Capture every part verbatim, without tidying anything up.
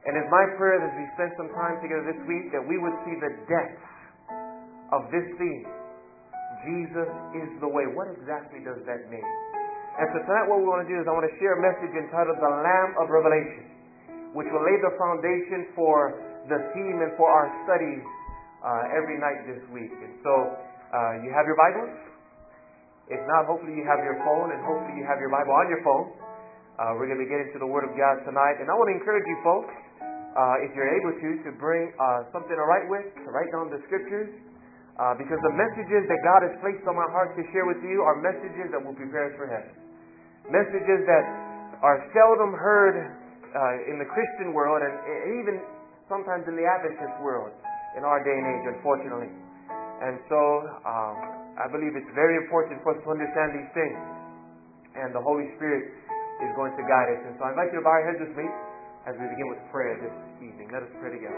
And it's my prayer that as we spend some time together this week that we would see the depth of this theme. Jesus is the way. What exactly does that mean? And so tonight what we want to do is I want to share a message entitled The Lamb of Revelation, which will lay the foundation for the theme and for our studies uh, every night this week. And so uh, you have your Bibles? If not, hopefully you have your phone, and hopefully you have your Bible on your phone. Uh, we're going to get into the Word of God tonight. And I want to encourage you folks, uh, if you're able to, to bring uh, something to write with, to write down the Scriptures. Uh, because the messages that God has placed on my heart to share with you are messages that will prepare us for heaven. Messages that are seldom heard uh, in the Christian world, and even sometimes in the Adventist world in our day and age, unfortunately. And so um, I believe it's very important for us to understand these things. And the Holy Spirit is going to guide us. And so I invite you to bow your heads with me as we begin with prayer this evening. Let us pray together.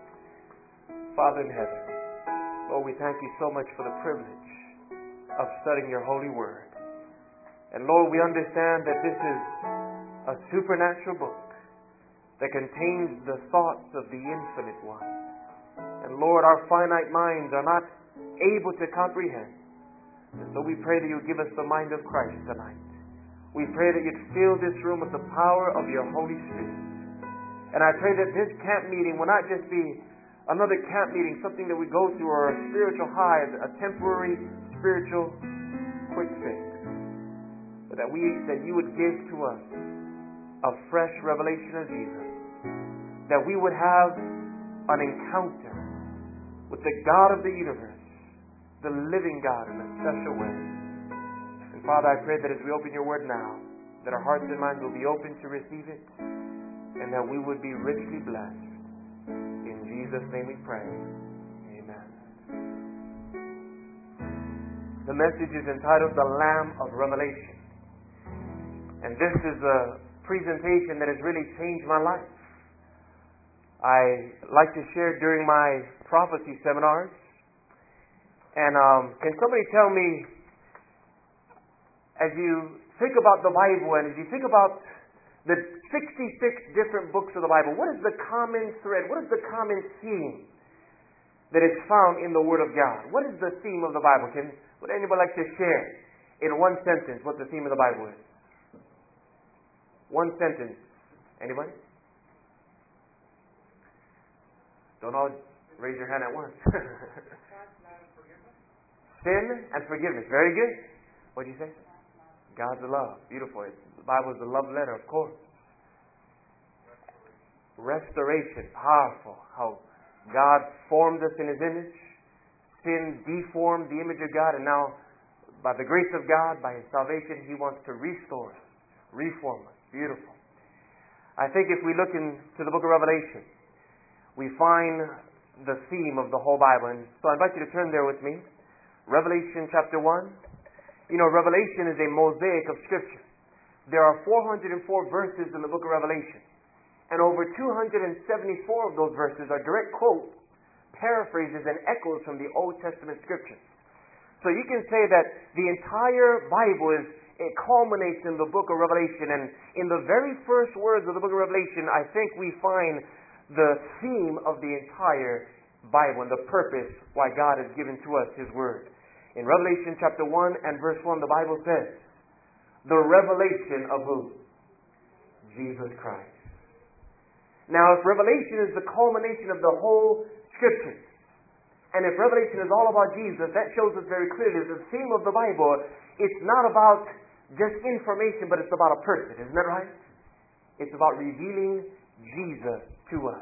Father in heaven, Lord, we thank you so much for the privilege of studying your holy word. And Lord, we understand that this is a supernatural book that contains the thoughts of the infinite one. And Lord, our finite minds are not able to comprehend. And so we pray that you give us the mind of Christ tonight. We pray that you'd fill this room with the power of your Holy Spirit. And I pray that this camp meeting will not just be another camp meeting, something that we go through, or a spiritual high, a temporary spiritual quick fix. But that we that you would give to us a fresh revelation of Jesus. That we would have an encounter with the God of the universe, the living God, in a special way. And Father, I pray that as we open your word now, that our hearts and minds will be open to receive it, and that we would be richly blessed. In Jesus' name we pray. Amen. The message is entitled The Lamb of Revelation. And this is a presentation that has really changed my life. I like to share during my prophecy seminars. And um, can somebody tell me, as you think about the Bible and as you think about the sixty-six different books of the Bible, what is the common thread? What is the common theme that is found in the Word of God? What is the theme of the Bible? Can would anybody like to share in one sentence what the theme of the Bible is? One sentence. Anybody? Don't all raise your hand at once. Sin and forgiveness. Very good. What did you say? God's love. Beautiful. The Bible is the love letter, of course. Restoration. Powerful. How God formed us in His image. Sin deformed the image of God, and now, by the grace of God, by His salvation, He wants to restore us, reform us. Beautiful. I think if we look into the book of Revelation, we find the theme of the whole Bible. And so I invite you to turn there with me. Revelation chapter one. You know, Revelation is a mosaic of Scripture. There are four hundred four verses in the book of Revelation. And over two hundred seventy-four of those verses are direct quotes, paraphrases, and echoes from the Old Testament Scriptures. So you can say that the entire Bible is, it culminates in the book of Revelation. And in the very first words of the book of Revelation, I think we find the theme of the entire Bible and the purpose why God has given to us His Word. In Revelation chapter one and verse one, the Bible says, the revelation of who? Jesus Christ. Now, if Revelation is the culmination of the whole Scriptures, and if Revelation is all about Jesus, that shows us very clearly that the theme of the Bible, it's not about just information, but it's about a person. Isn't that right? It's about revealing Jesus to us.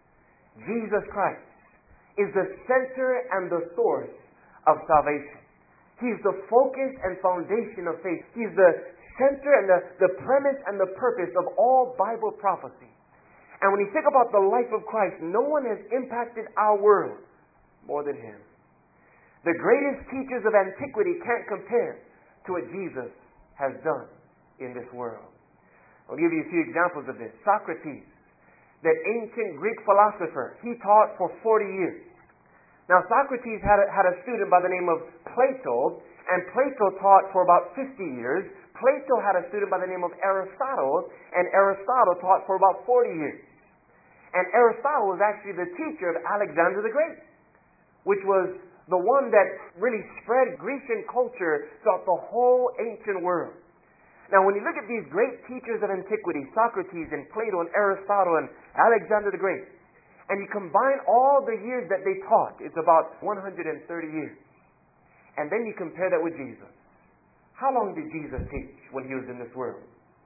Jesus Christ is the center and the source of salvation. He's the focus and foundation of faith. He's the center and the, the premise and the purpose of all Bible prophecy. And when you think about the life of Christ, no one has impacted our world more than Him. The greatest teachers of antiquity can't compare to what Jesus has done in this world. I'll give you a few examples of this. Socrates, that ancient Greek philosopher, he taught for forty years. Now, Socrates had a, had a student by the name of Plato, and Plato taught for about fifty years. Plato had a student by the name of Aristotle, and Aristotle taught for about forty years. And Aristotle was actually the teacher of Alexander the Great, which was the one that really spread Grecian culture throughout the whole ancient world. Now, when you look at these great teachers of antiquity, Socrates and Plato and Aristotle and Alexander the Great, and you combine all the years that they taught, it's about one hundred thirty years. And then you compare that with Jesus. How long did Jesus teach when he was in this world?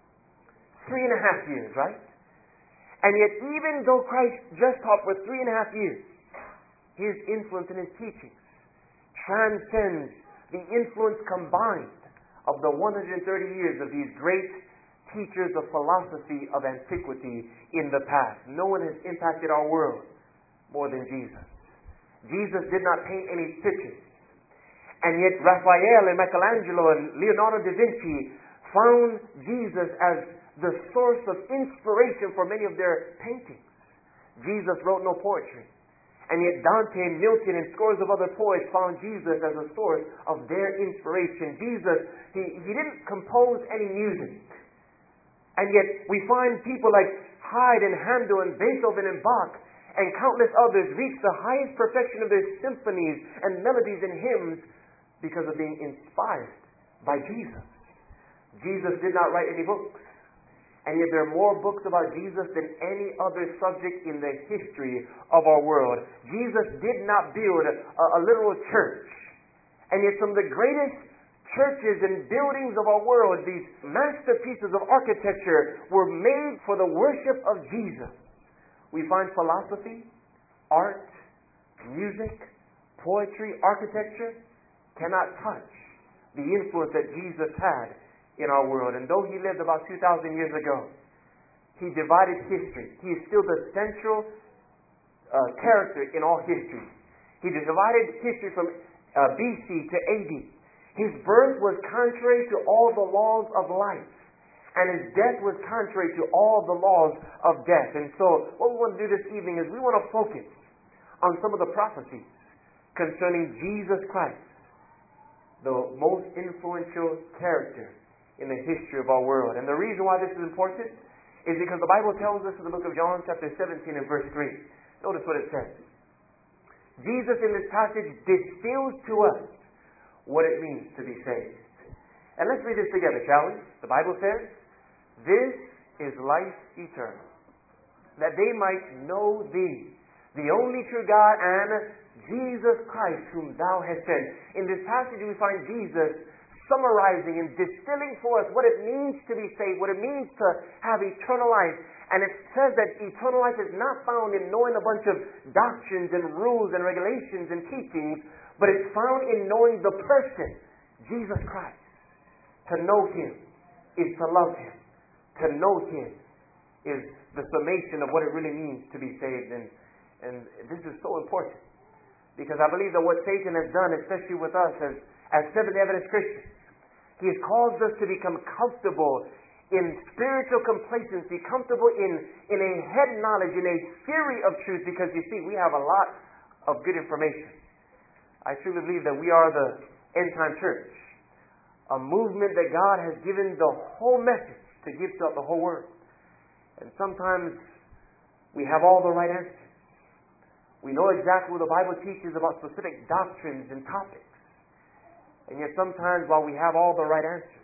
Three and a half years, right? And yet, even though Christ just taught for three and a half years, his influence in his teachings transcends the influence combined of the one hundred thirty years of these great teachers of philosophy of antiquity in the past. No one has impacted our world more than Jesus. Jesus did not paint any pictures. And yet Raphael and Michelangelo and Leonardo da Vinci found Jesus as the source of inspiration for many of their paintings. Jesus wrote no poetry. And yet Dante and Milton and scores of other poets found Jesus as a source of their inspiration. Jesus, he, he didn't compose any music. And yet we find people like Haydn and Handel and Beethoven and Bach and countless others reach the highest perfection of their symphonies and melodies and hymns because of being inspired by Jesus. Jesus did not write any books. And yet there are more books about Jesus than any other subject in the history of our world. Jesus did not build a, a literal church. And yet some of the greatest churches and buildings of our world, these masterpieces of architecture, were made for the worship of Jesus. We find philosophy, art, music, poetry, architecture cannot touch the influence that Jesus had in our world. And though he lived about two thousand years ago, he divided history. He is still the central uh, character in all history. He divided history from uh, B C to A D. His birth was contrary to all the laws of life, and his death was contrary to all the laws of death. And so what we want to do this evening is we want to focus on some of the prophecies concerning Jesus Christ, the most influential character in the history of our world. And the reason why this is important is because the Bible tells us in the book of John chapter seventeen and verse three. Notice what it says. Jesus in this passage distills to us what it means to be saved. And let's read this together, shall we? The Bible says, "This is life eternal, that they might know Thee, the only true God, and Jesus Christ, whom Thou hast sent." In this passage we find Jesus summarizing and distilling for us what it means to be saved, what it means to have eternal life. And it says that eternal life is not found in knowing a bunch of doctrines and rules and regulations and teachings, but it's found in knowing the person, Jesus Christ. To know Him is to love Him. To know Him is the summation of what it really means to be saved. And, and this is so important, because I believe that what Satan has done, especially with us as, as Seventh-day Adventist Christians, he has caused us to become comfortable in spiritual complacency, comfortable in, in a head knowledge, in a theory of truth, because you see, we have a lot of good information. I truly believe that we are the end-time church, a movement that God has given the whole message to give throughout the whole world. And sometimes we have all the right answers. We know exactly what the Bible teaches about specific doctrines and topics. And yet sometimes while we have all the right answers,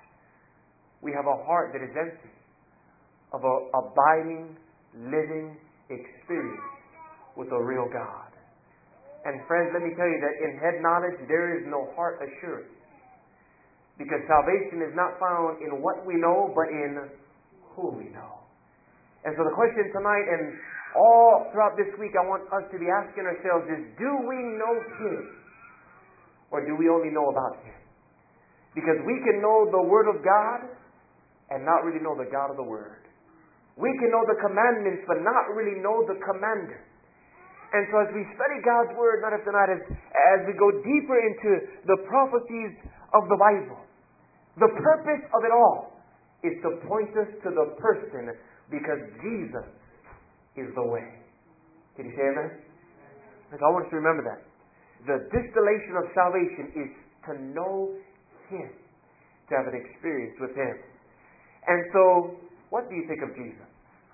we have a heart that is empty of an abiding, living experience with a real God. And friends, let me tell you that in head knowledge there is no heart assurance. Because salvation is not found in what we know, but in who we know. And so the question tonight and all throughout this week I want us to be asking ourselves is, do we know Him? Or do we only know about Him? Because we can know the Word of God and not really know the God of the Word. We can know the commandments but not really know the commander. And so as we study God's Word night after night, as, as we go deeper into the prophecies of the Bible, the purpose of it all is to point us to the person, because Jesus is the way. Can you say amen? Because I want us to remember that. The distillation of salvation is to know Him, to have an experience with Him. And so, what do you think of Jesus?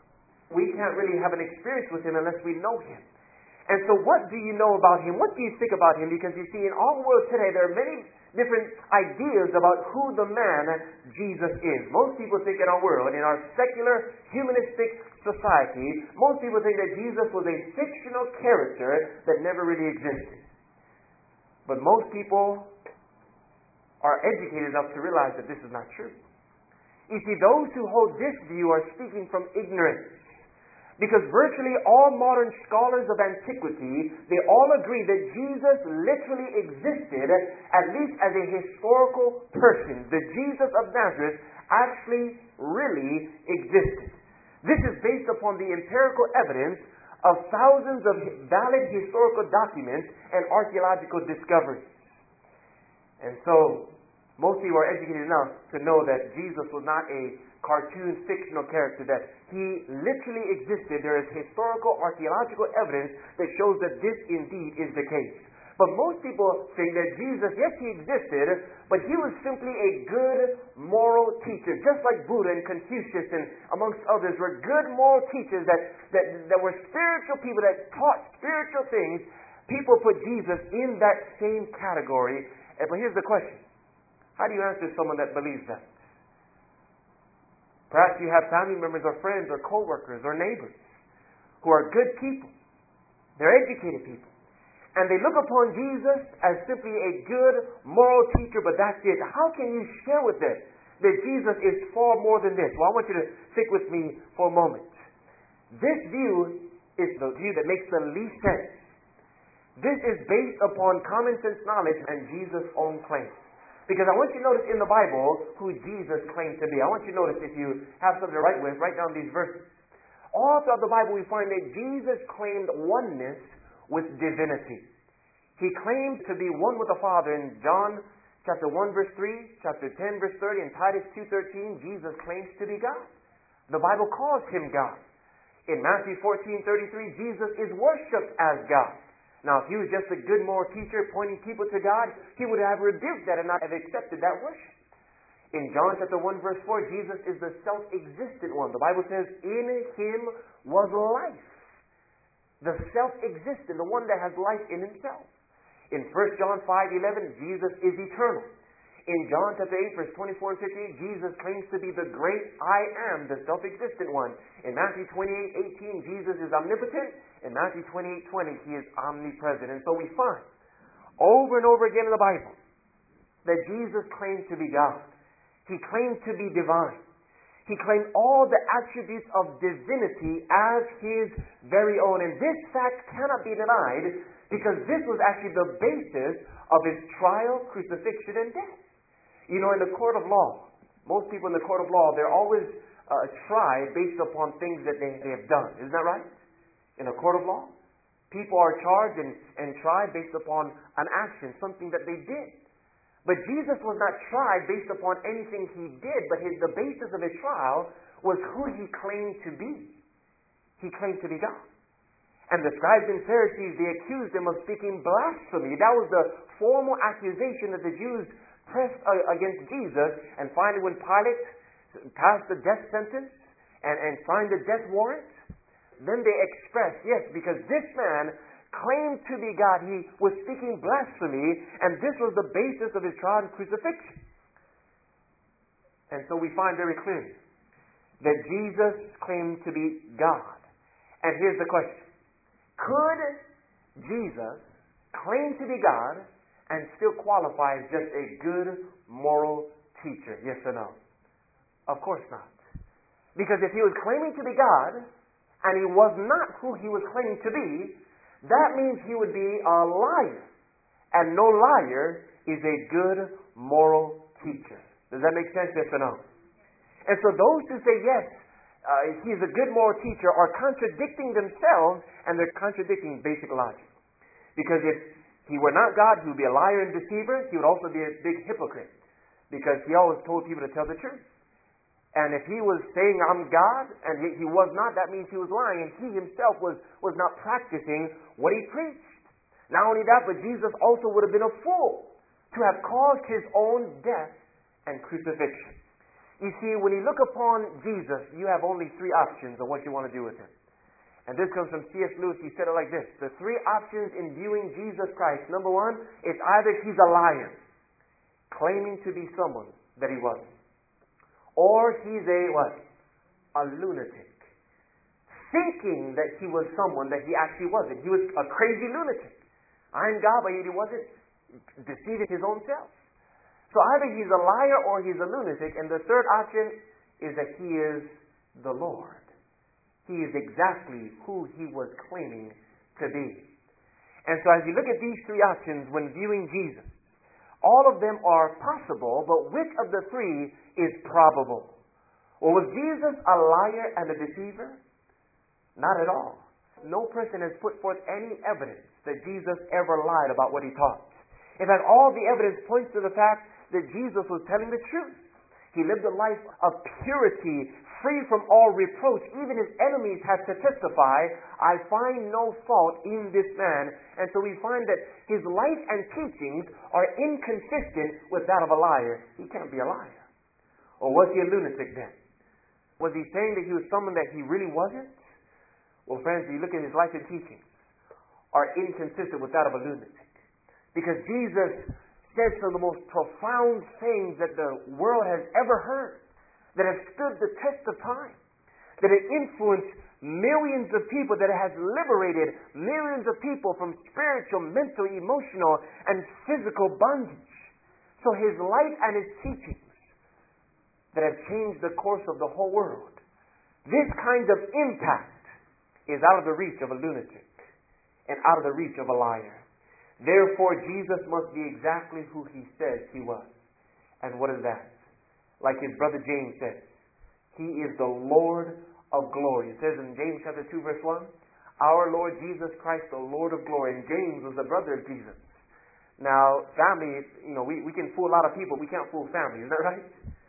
we can't really have an experience with Him unless we know Him. And so what do you know about Him? What do you think about Him? Because you see, in our world today, there are many different ideas about who the man Jesus is. Most people think in our world, in our secular, humanistic society, most people think that Jesus was a fictional character that never really existed. But most people are educated enough to realize that this is not true. You see, those who hold this view are speaking from ignorance. Because virtually all modern scholars of antiquity, they all agree that Jesus literally existed, at least as a historical person. The Jesus of Nazareth actually really existed. This is based upon the empirical evidence of thousands of valid historical documents and archaeological discoveries. And so, most people are educated enough to know that Jesus was not a cartoon fictional character, that He literally existed. There is historical, archaeological evidence that shows that this indeed is the case. But most people think that Jesus, yes, He existed, but He was simply a good moral teacher, just like Buddha and Confucius and amongst others were good moral teachers that, that, that were spiritual people that taught spiritual things. People put Jesus in that same category. But here's the question. How do you answer someone that believes that? Perhaps you have family members or friends or co-workers or neighbors who are good people. They're educated people. And they look upon Jesus as simply a good moral teacher, but that's it. How can you share with them that Jesus is far more than this? Well, I want you to stick with me for a moment. This view is the view that makes the least sense. This is based upon common sense knowledge and Jesus' own claims. Because I want you to notice in the Bible who Jesus claimed to be. I want you to notice, if you have something to write with, write down these verses. All throughout the Bible we find that Jesus claimed oneness with divinity. He claimed to be one with the Father. In John chapter one verse three, chapter ten verse thirty, and Titus two thirteen, Jesus claims to be God. The Bible calls Him God. In Matthew fourteen thirty-three, Jesus is worshipped as God. Now, if He was just a good moral teacher pointing people to God, He would have rebuked that and not have accepted that worship. In John chapter one verse four, Jesus is the self-existent one. The Bible says, in Him was life. The self-existent, the one that has life in Himself. In First John five eleven, Jesus is eternal. In John chapter eight verse twenty-four and fifty-eight, Jesus claims to be the great I am, the self-existent one. In Matthew twenty-eight eighteen, Jesus is omnipotent. In Matthew twenty-eight twenty, He is omnipresent. And so we find over and over again in the Bible that Jesus claimed to be God. He claimed to be divine. He claimed all the attributes of divinity as His very own. And this fact cannot be denied because this was actually the basis of His trial, crucifixion, and death. You know, in the court of law, most people in the court of law, they're always uh, tried based upon things that they, they have done. Isn't that right? In a court of law, people are charged and, and tried based upon an action, something that they did. But Jesus was not tried based upon anything He did, but his, the basis of His trial was who He claimed to be. He claimed to be God. And the scribes and Pharisees, they accused Him of speaking blasphemy. That was the formal accusation that the Jews pressed against Jesus. And finally, when Pilate passed the death sentence and, and signed the death warrant, then they expressed, yes, because this man claimed to be God. He was speaking blasphemy, and this was the basis of His trial and crucifixion. And so we find very clearly that Jesus claimed to be God. And here's the question. Could Jesus claim to be God and still qualify as just a good moral teacher? Yes or no? Of course not. Because if He was claiming to be God, and He was not who He was claiming to be, that means He would be a liar. And no liar is a good moral teacher. Does that make sense? Yes or no? And so those who say, yes, uh, He's a good moral teacher are contradicting themselves, and they're contradicting basic logic. Because if He were not God, He would be a liar and deceiver. He would also be a big hypocrite. Because He always told people to tell the truth. And if He was saying, I'm God, and He, he was not, that means He was lying. And He Himself was, was not practicing what He preached. Not only that, but Jesus also would have been a fool to have caused His own death and crucifixion. You see, when you look upon Jesus, you have only three options of what you want to do with him. And this comes from C S Lewis. He said it like this. The three options in viewing Jesus Christ. Number one, it's either he's a liar, claiming to be someone that he wasn't. Or he's a what? A lunatic, thinking that he was someone that he actually wasn't. He was a crazy lunatic. I'm God, but he wasn't, deceiving his own self. So either he's a liar or he's a lunatic. And the third option is that he is the Lord. He is exactly who he was claiming to be. And so as you look at these three options when viewing Jesus, all of them are possible, but which of the three is probable? Well, was Jesus a liar and a deceiver? Not at all. No person has put forth any evidence that Jesus ever lied about what he taught. In fact, all the evidence points to the fact that Jesus was telling the truth. He lived a life of purity, free from all reproach. Even his enemies had to testify, I find no fault in this man. And so we find that his life and teachings are inconsistent with that of a liar. He can't be a liar. Or was he a lunatic then? Was he saying that he was someone that he really wasn't? Well, friends, you look at his life and teachings are inconsistent with that of a lunatic. Because Jesus said some of the most profound things that the world has ever heard, that have stood the test of time, that have influenced millions of people, that has liberated millions of people from spiritual, mental, emotional, and physical bondage. So his life and his teachings that have changed the course of the whole world, this kind of impact is out of the reach of a lunatic and out of the reach of a liar. Therefore, Jesus must be exactly who he says he was. And what is that? Like his brother James says, he is the Lord of glory. It says in James chapter two verse one, our Lord Jesus Christ, the Lord of glory. And James was the brother of Jesus. Now, family, you know, we, we can fool a lot of people. We can't fool family. Isn't that right?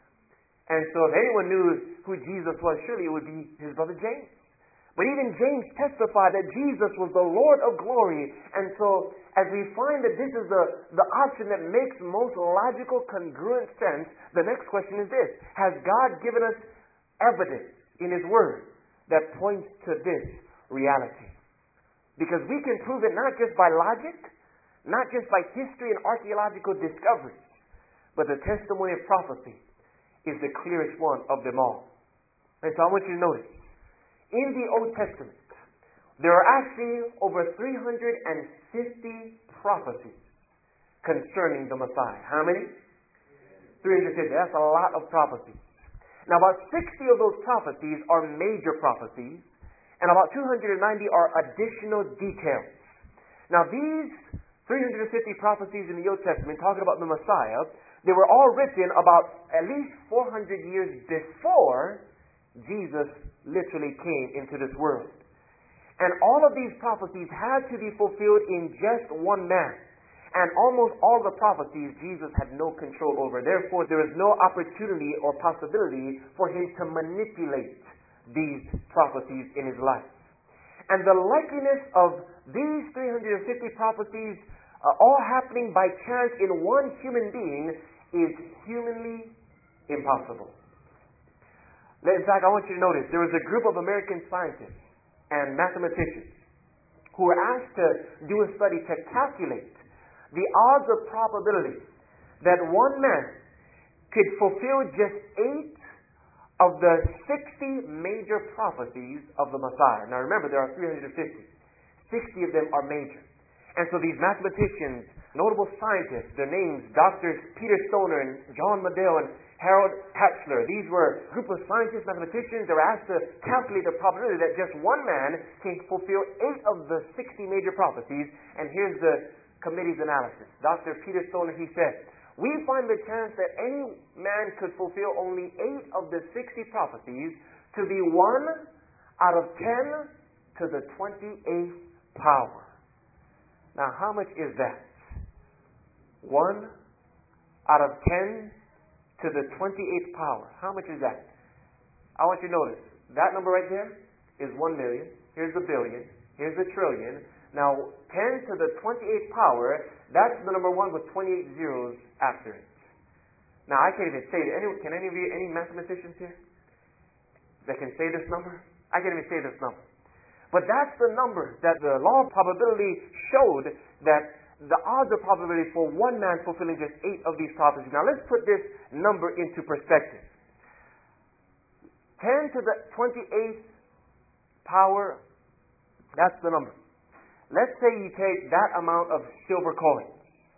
And so if anyone knew who Jesus was, surely it would be his brother James. But even James testified that Jesus was the Lord of glory. And so, as we find that this is the, the option that makes most logical, congruent sense, the next question is this. Has God given us evidence in his word that points to this reality? Because we can prove it not just by logic, not just by history and archaeological discoveries, but the testimony of prophecy is the clearest one of them all. And so I want you to notice, in the Old Testament, there are actually over three hundred fifty prophecies concerning the Messiah. How many? three hundred fifty. That's a lot of prophecies. Now, about sixty of those prophecies are major prophecies, and about two hundred ninety are additional details. Now, these three hundred fifty prophecies in the Old Testament, talking about the Messiah, they were all written about at least four hundred years before Jesus literally came into this world. And all of these prophecies had to be fulfilled in just one man. And almost all the prophecies Jesus had no control over. Therefore, there is no opportunity or possibility for him to manipulate these prophecies in his life. And the likeliness of these three hundred fifty prophecies uh, all happening by chance in one human being is humanly impossible. In fact, I want you to notice, there was a group of American scientists and mathematicians who were asked to do a study to calculate the odds of probability that one man could fulfill just eight of the sixty major prophecies of the Messiah. Now remember, there are three hundred fifty. sixty of them are major. And so these mathematicians, notable scientists, their names, Doctors Peter Stoner and John Medill and Harold Hatzler, these were a group of scientists, mathematicians. They were asked to calculate the probability that just one man can fulfill eight of the sixty major prophecies. And here's the committee's analysis. Doctor Peter Stoner, he said, we find the chance that any man could fulfill only eight of the sixty prophecies to be one out of ten to the twenty-eighth power. Now, how much is that? One out of ten to the twenty-eighth power. How much is that? I want you to notice, that number right there is one million. Here's a billion. Here's a trillion. Now, ten to the twenty-eighth power, that's the number one with twenty-eight zeros after it. Now, I can't even say it. Any, can any of you, any mathematicians here that can say this number? I can't even say this number. But that's the number that the law of probability showed, that the odds of probability for one man fulfilling just eight of these prophecies. Now, let's put this number into perspective. ten to the twenty-eighth power, that's the number. Let's say you take that amount of silver coins,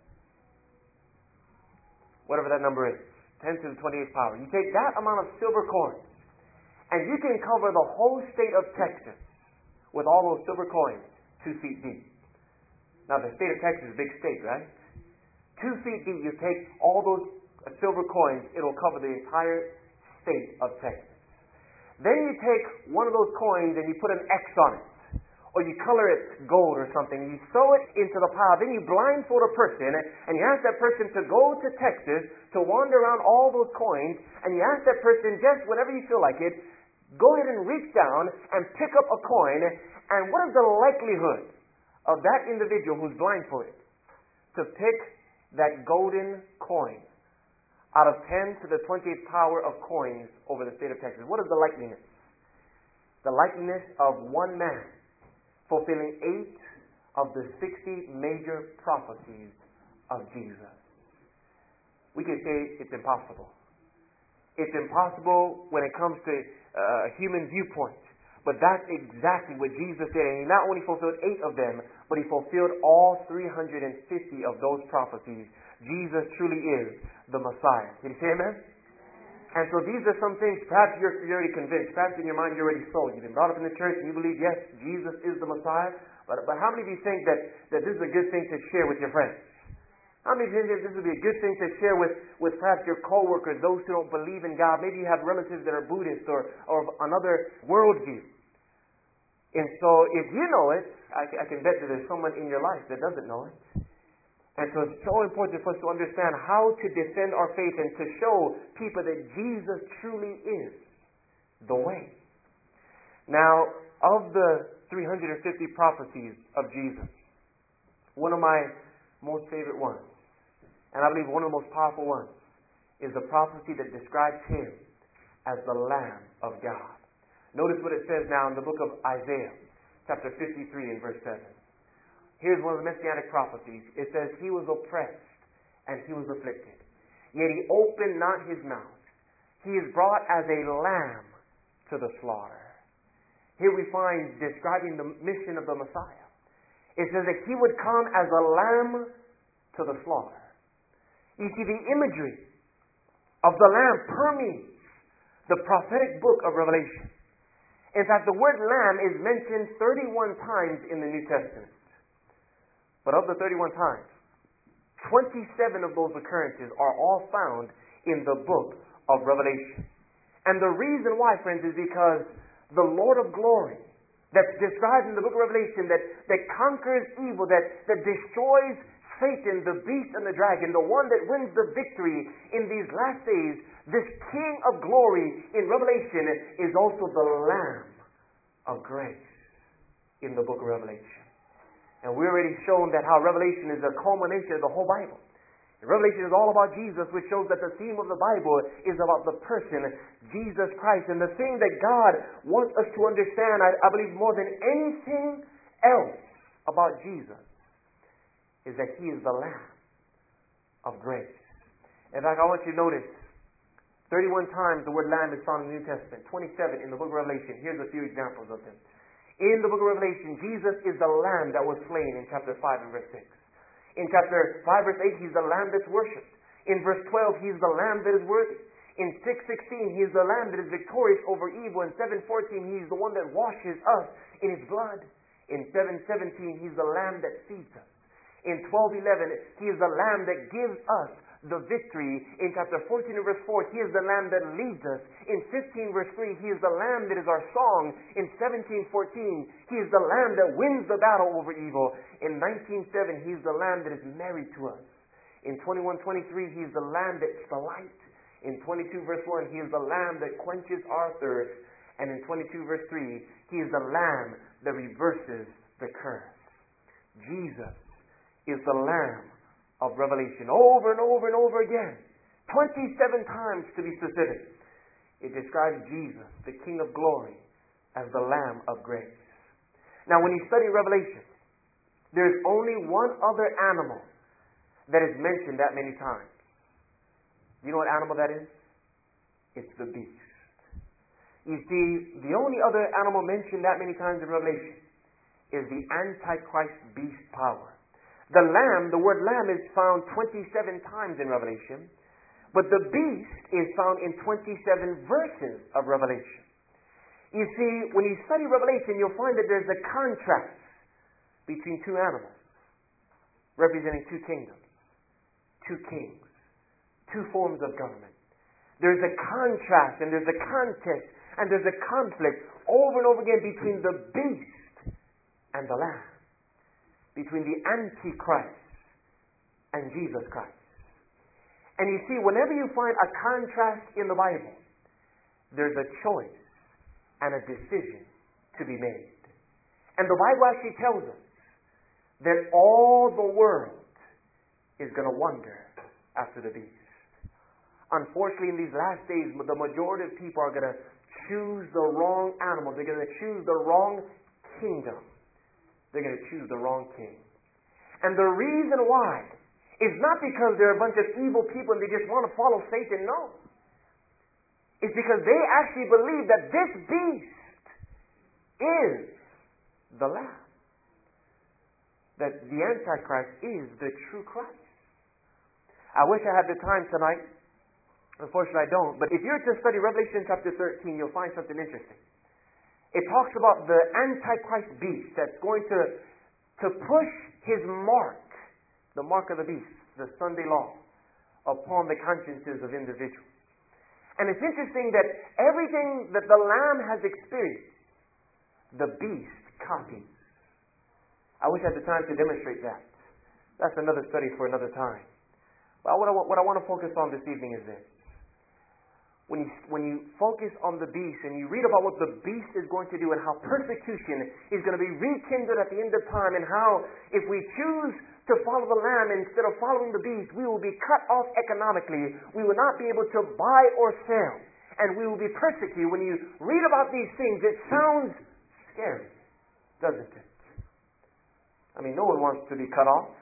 whatever that number is, ten to the twenty-eighth power. You take that amount of silver coins, and you can cover the whole state of Texas with all those silver coins two feet deep. Now, the state of Texas is a big state, right? Two feet deep, you take all those silver coins, it'll cover the entire state of Texas. Then you take one of those coins and you put an X on it, or you color it gold or something. You throw it into the pile. Then you blindfold a person and you ask that person to go to Texas to wander around all those coins, and you ask that person, just whenever you feel like it, go ahead and reach down and pick up a coin. And what is the likelihood of that individual who's blindfolded to pick that golden coin out of ten to the twentieth power of coins over the state of Texas? What is the likeliness? The likeliness of one man fulfilling eight of the sixty major prophecies of Jesus. We can say it's impossible. It's impossible when it comes to uh, human viewpoint. But that's exactly what Jesus did. And He not only fulfilled eight of them, but He fulfilled all three hundred fifty of those prophecies. Jesus truly is the Messiah. Can you say amen? And so these are some things, perhaps you're, you're already convinced. Perhaps in your mind you're already sold. You've been brought up in the church and you believe, yes, Jesus is the Messiah. But, but how many of you think that, that this is a good thing to share with your friends? How many of you think this would be a good thing to share with, with perhaps your co-workers, those who don't believe in God? Maybe you have relatives that are Buddhist or, or of another worldview. And so if you know it, I, I can bet that there's someone in your life that doesn't know it. And so it's so important for us to understand how to defend our faith and to show people that Jesus truly is the way. Now, of the three hundred fifty prophecies of Jesus, one of my most favorite ones, and I believe one of the most powerful ones, is the prophecy that describes Him as the Lamb of God. Notice what it says now in the book of Isaiah, chapter fifty-three and verse seven. Here's one of the messianic prophecies. It says, He was oppressed and He was afflicted, yet He opened not His mouth. He is brought as a lamb to the slaughter. Here we find describing the mission of the Messiah. It says that He would come as a lamb to the slaughter. You see, the imagery of the lamb permeates the prophetic book of Revelation. In fact, the word lamb is mentioned thirty-one times in the New Testament. But of the thirty-one times, twenty-seven of those occurrences are all found in the book of Revelation. And the reason why, friends, is because the Lord of glory that's described in the book of Revelation, that, that conquers evil, that, that destroys Satan, the beast and the dragon, the one that wins the victory in these last days, this King of glory in Revelation is also the Lamb of grace in the book of Revelation. And we've already shown that how Revelation is a culmination of the whole Bible. And Revelation is all about Jesus, which shows that the theme of the Bible is about the person, Jesus Christ. And the thing that God wants us to understand, I, I believe more than anything else about Jesus, is that He is the Lamb of grace. In fact, I want you to notice, thirty-one times the word Lamb is found in the New Testament, twenty-seven in the book of Revelation. Here's a few examples of them. In the book of Revelation, Jesus is the Lamb that was slain in chapter five and verse six. In chapter five, verse eight, He's the Lamb that's worshipped. In verse twelve, He's the Lamb that is worthy. In six sixteen, He's the Lamb that is victorious over evil. In seven fourteen, He's the one that washes us in His blood. In seven seventeen, He's the Lamb that feeds us. In twelve eleven, He is the Lamb that gives us the victory. In chapter fourteen and verse four, He is the Lamb that leads us. In fifteen verse three, He is the Lamb that is our song. In seventeen fourteen, He is the Lamb that wins the battle over evil. In nineteen seven, He is the Lamb that is married to us. In twenty-one twenty-three, He is the Lamb that's the light. In twenty-two verse one, He is the Lamb that quenches our thirst. And in twenty-two verse three, He is the Lamb that reverses the curse. Jesus is the Lamb of Revelation. Over and over and over again, twenty-seven times to be specific, it describes Jesus, the King of glory, as the Lamb of grace. Now, when you study Revelation, there's only one other animal that is mentioned that many times. Do you know what animal that is? It's the beast. You see, the only other animal mentioned that many times in Revelation is the Antichrist beast power. The lamb, the word lamb is found twenty-seven times in Revelation, but the beast is found in twenty-seven verses of Revelation. You see, when you study Revelation, you'll find that there's a contrast between two animals, representing two kingdoms, two kings, two forms of government. There's a contrast and there's a contest and there's a conflict over and over again between the beast and the lamb, between the Antichrist and Jesus Christ. And you see, whenever you find a contrast in the Bible, there's a choice and a decision to be made. And the Bible actually tells us that all the world is going to wonder after the beast. Unfortunately, in these last days, the majority of people are going to choose the wrong animal. They're going to choose the wrong kingdom. They're going to choose the wrong king. And the reason why is not because they're a bunch of evil people and they just want to follow Satan. No. It's because they actually believe that this beast is the Lamb. That the Antichrist is the true Christ. I wish I had the time tonight. Unfortunately, I don't. But if you're to study Revelation chapter thirteen, you'll find something interesting. It talks about the Antichrist beast that's going to, to push his mark, the mark of the beast, the Sunday law, upon the consciences of individuals. And it's interesting that everything that the Lamb has experienced, the beast copies. I wish I had the time to demonstrate that. That's another study for another time. But what I, what I want to focus on this evening is this. When you, when you focus on the beast and you read about what the beast is going to do and how persecution is going to be rekindled at the end of time, and how if we choose to follow the Lamb instead of following the beast, we will be cut off economically. We will not be able to buy or sell. And we will be persecuted. When you read about these things, it sounds scary, doesn't it? I mean, no one wants to be cut off.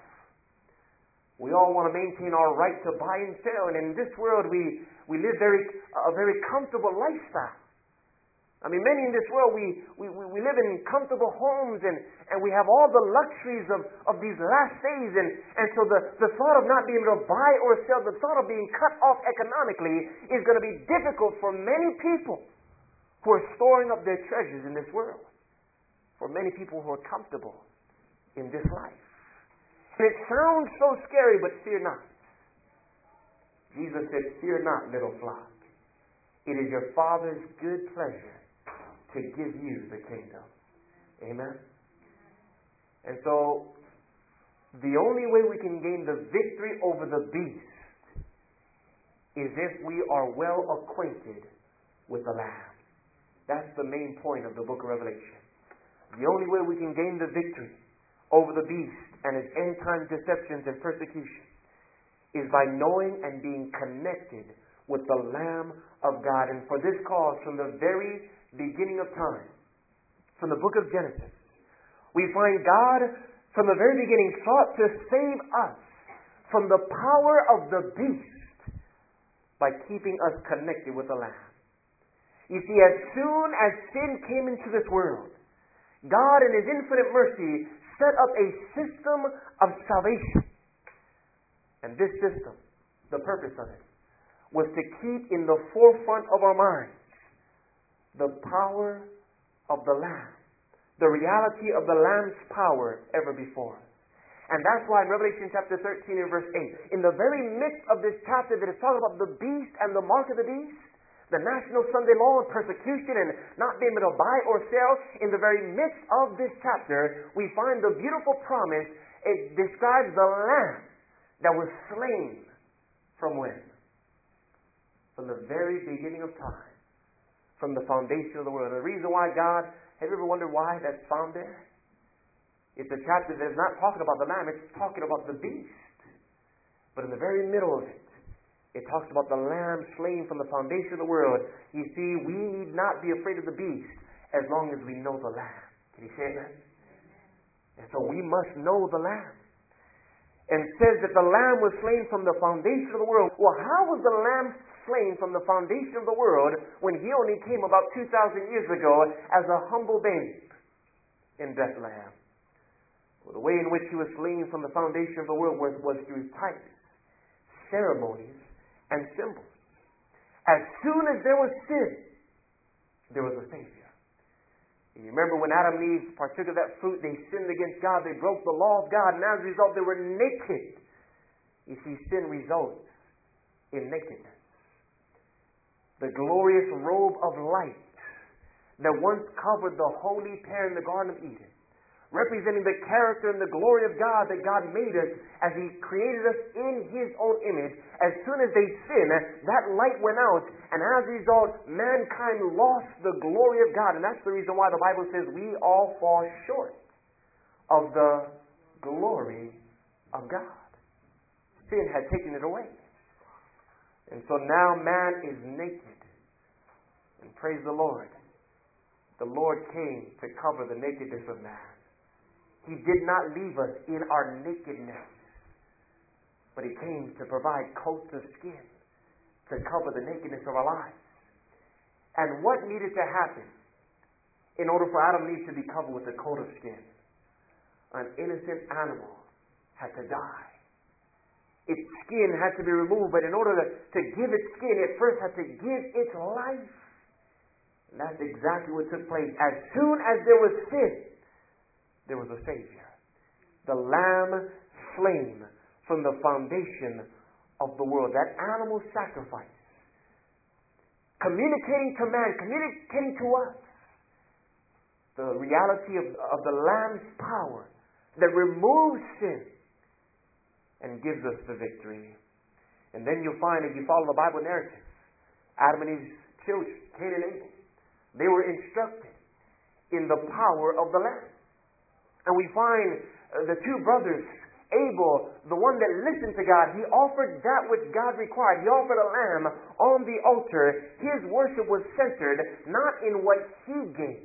We all want to maintain our right to buy and sell. And in this world, we, we live very a very comfortable lifestyle. I mean, many in this world, we, we, we live in comfortable homes and, and we have all the luxuries of, of these last days. And, and so the, the thought of not being able to buy or sell, the thought of being cut off economically is going to be difficult for many people who are storing up their treasures in this world. For many people who are comfortable in this life. And it sounds so scary, but fear not. Jesus said, "Fear not, little flock. It is your Father's good pleasure to give you the kingdom." Amen? And so, the only way we can gain the victory over the beast is if we are well acquainted with the Lamb. That's the main point of the book of Revelation. The only way we can gain the victory over the beast and his end-time deceptions and persecution is by knowing and being connected with the Lamb of God. And for this cause, from the very beginning of time, from the book of Genesis, we find God, from the very beginning, sought to save us from the power of the beast by keeping us connected with the Lamb. You see, as soon as sin came into this world, God, in His infinite mercy, set up a system of salvation. And this system, the purpose of it, was to keep in the forefront of our minds the power of the Lamb, the reality of the Lamb's power ever before us. And that's why in Revelation chapter thirteen and verse eight, in the very midst of this chapter that is talking about the beast and the mark of the beast, the national Sunday law of persecution and not being able to buy or sell, in the very midst of this chapter, we find the beautiful promise. It describes the Lamb that was slain from when? From the very beginning of time. From the foundation of the world. The reason why God, have you ever wondered why that's found there? It's a chapter that's not talking about the Lamb, it's talking about the beast. But in the very middle of it, It talks about the lamb slain from the foundation of the world. You see, we need not be afraid of the beast as long as we know the lamb. Can you say that? And so we must know the lamb. And it says that the lamb was slain from the foundation of the world. Well, how was the lamb slain from the foundation of the world when he only came about two thousand years ago as a humble babe in Bethlehem? Well, the way in which he was slain from the foundation of the world was, was through types, ceremonies, and symbols. As soon as there was sin, there was a Savior. You remember when Adam and Eve partook of that fruit, they sinned against God, they broke the law of God, and as a result they were naked. You see, sin results in nakedness. The glorious robe of light that once covered the holy pair in the Garden of Eden, representing the character and the glory of God that God made us as He created us in His own image. As soon as they sinned, that light went out, and as a result, mankind lost the glory of God. And that's the reason why the Bible says we all fall short of the glory of God. Sin had taken it away. And so now man is naked. And praise the Lord. The Lord came to cover the nakedness of man. He did not leave us in our nakedness, but He came to provide coats of skin to cover the nakedness of our lives. And what needed to happen in order for Adam and Eve to be covered with a coat of skin? An innocent animal had to die. Its skin had to be removed, but in order to, to give its skin, it first had to give its life. And that's exactly what took place. As soon as there was sin, there was a Savior. The Lamb slain from the foundation of the world. That animal sacrifice. Communicating to man, communicating to us the reality of, of the Lamb's power that removes sin and gives us the victory. And then you'll find, if you follow the Bible narrative, Adam and Eve's children, Cain and Abel, they were instructed in the power of the Lamb. And we find uh, the two brothers, Abel, the one that listened to God, he offered that which God required. He offered a lamb on the altar. His worship was centered not in what he gave.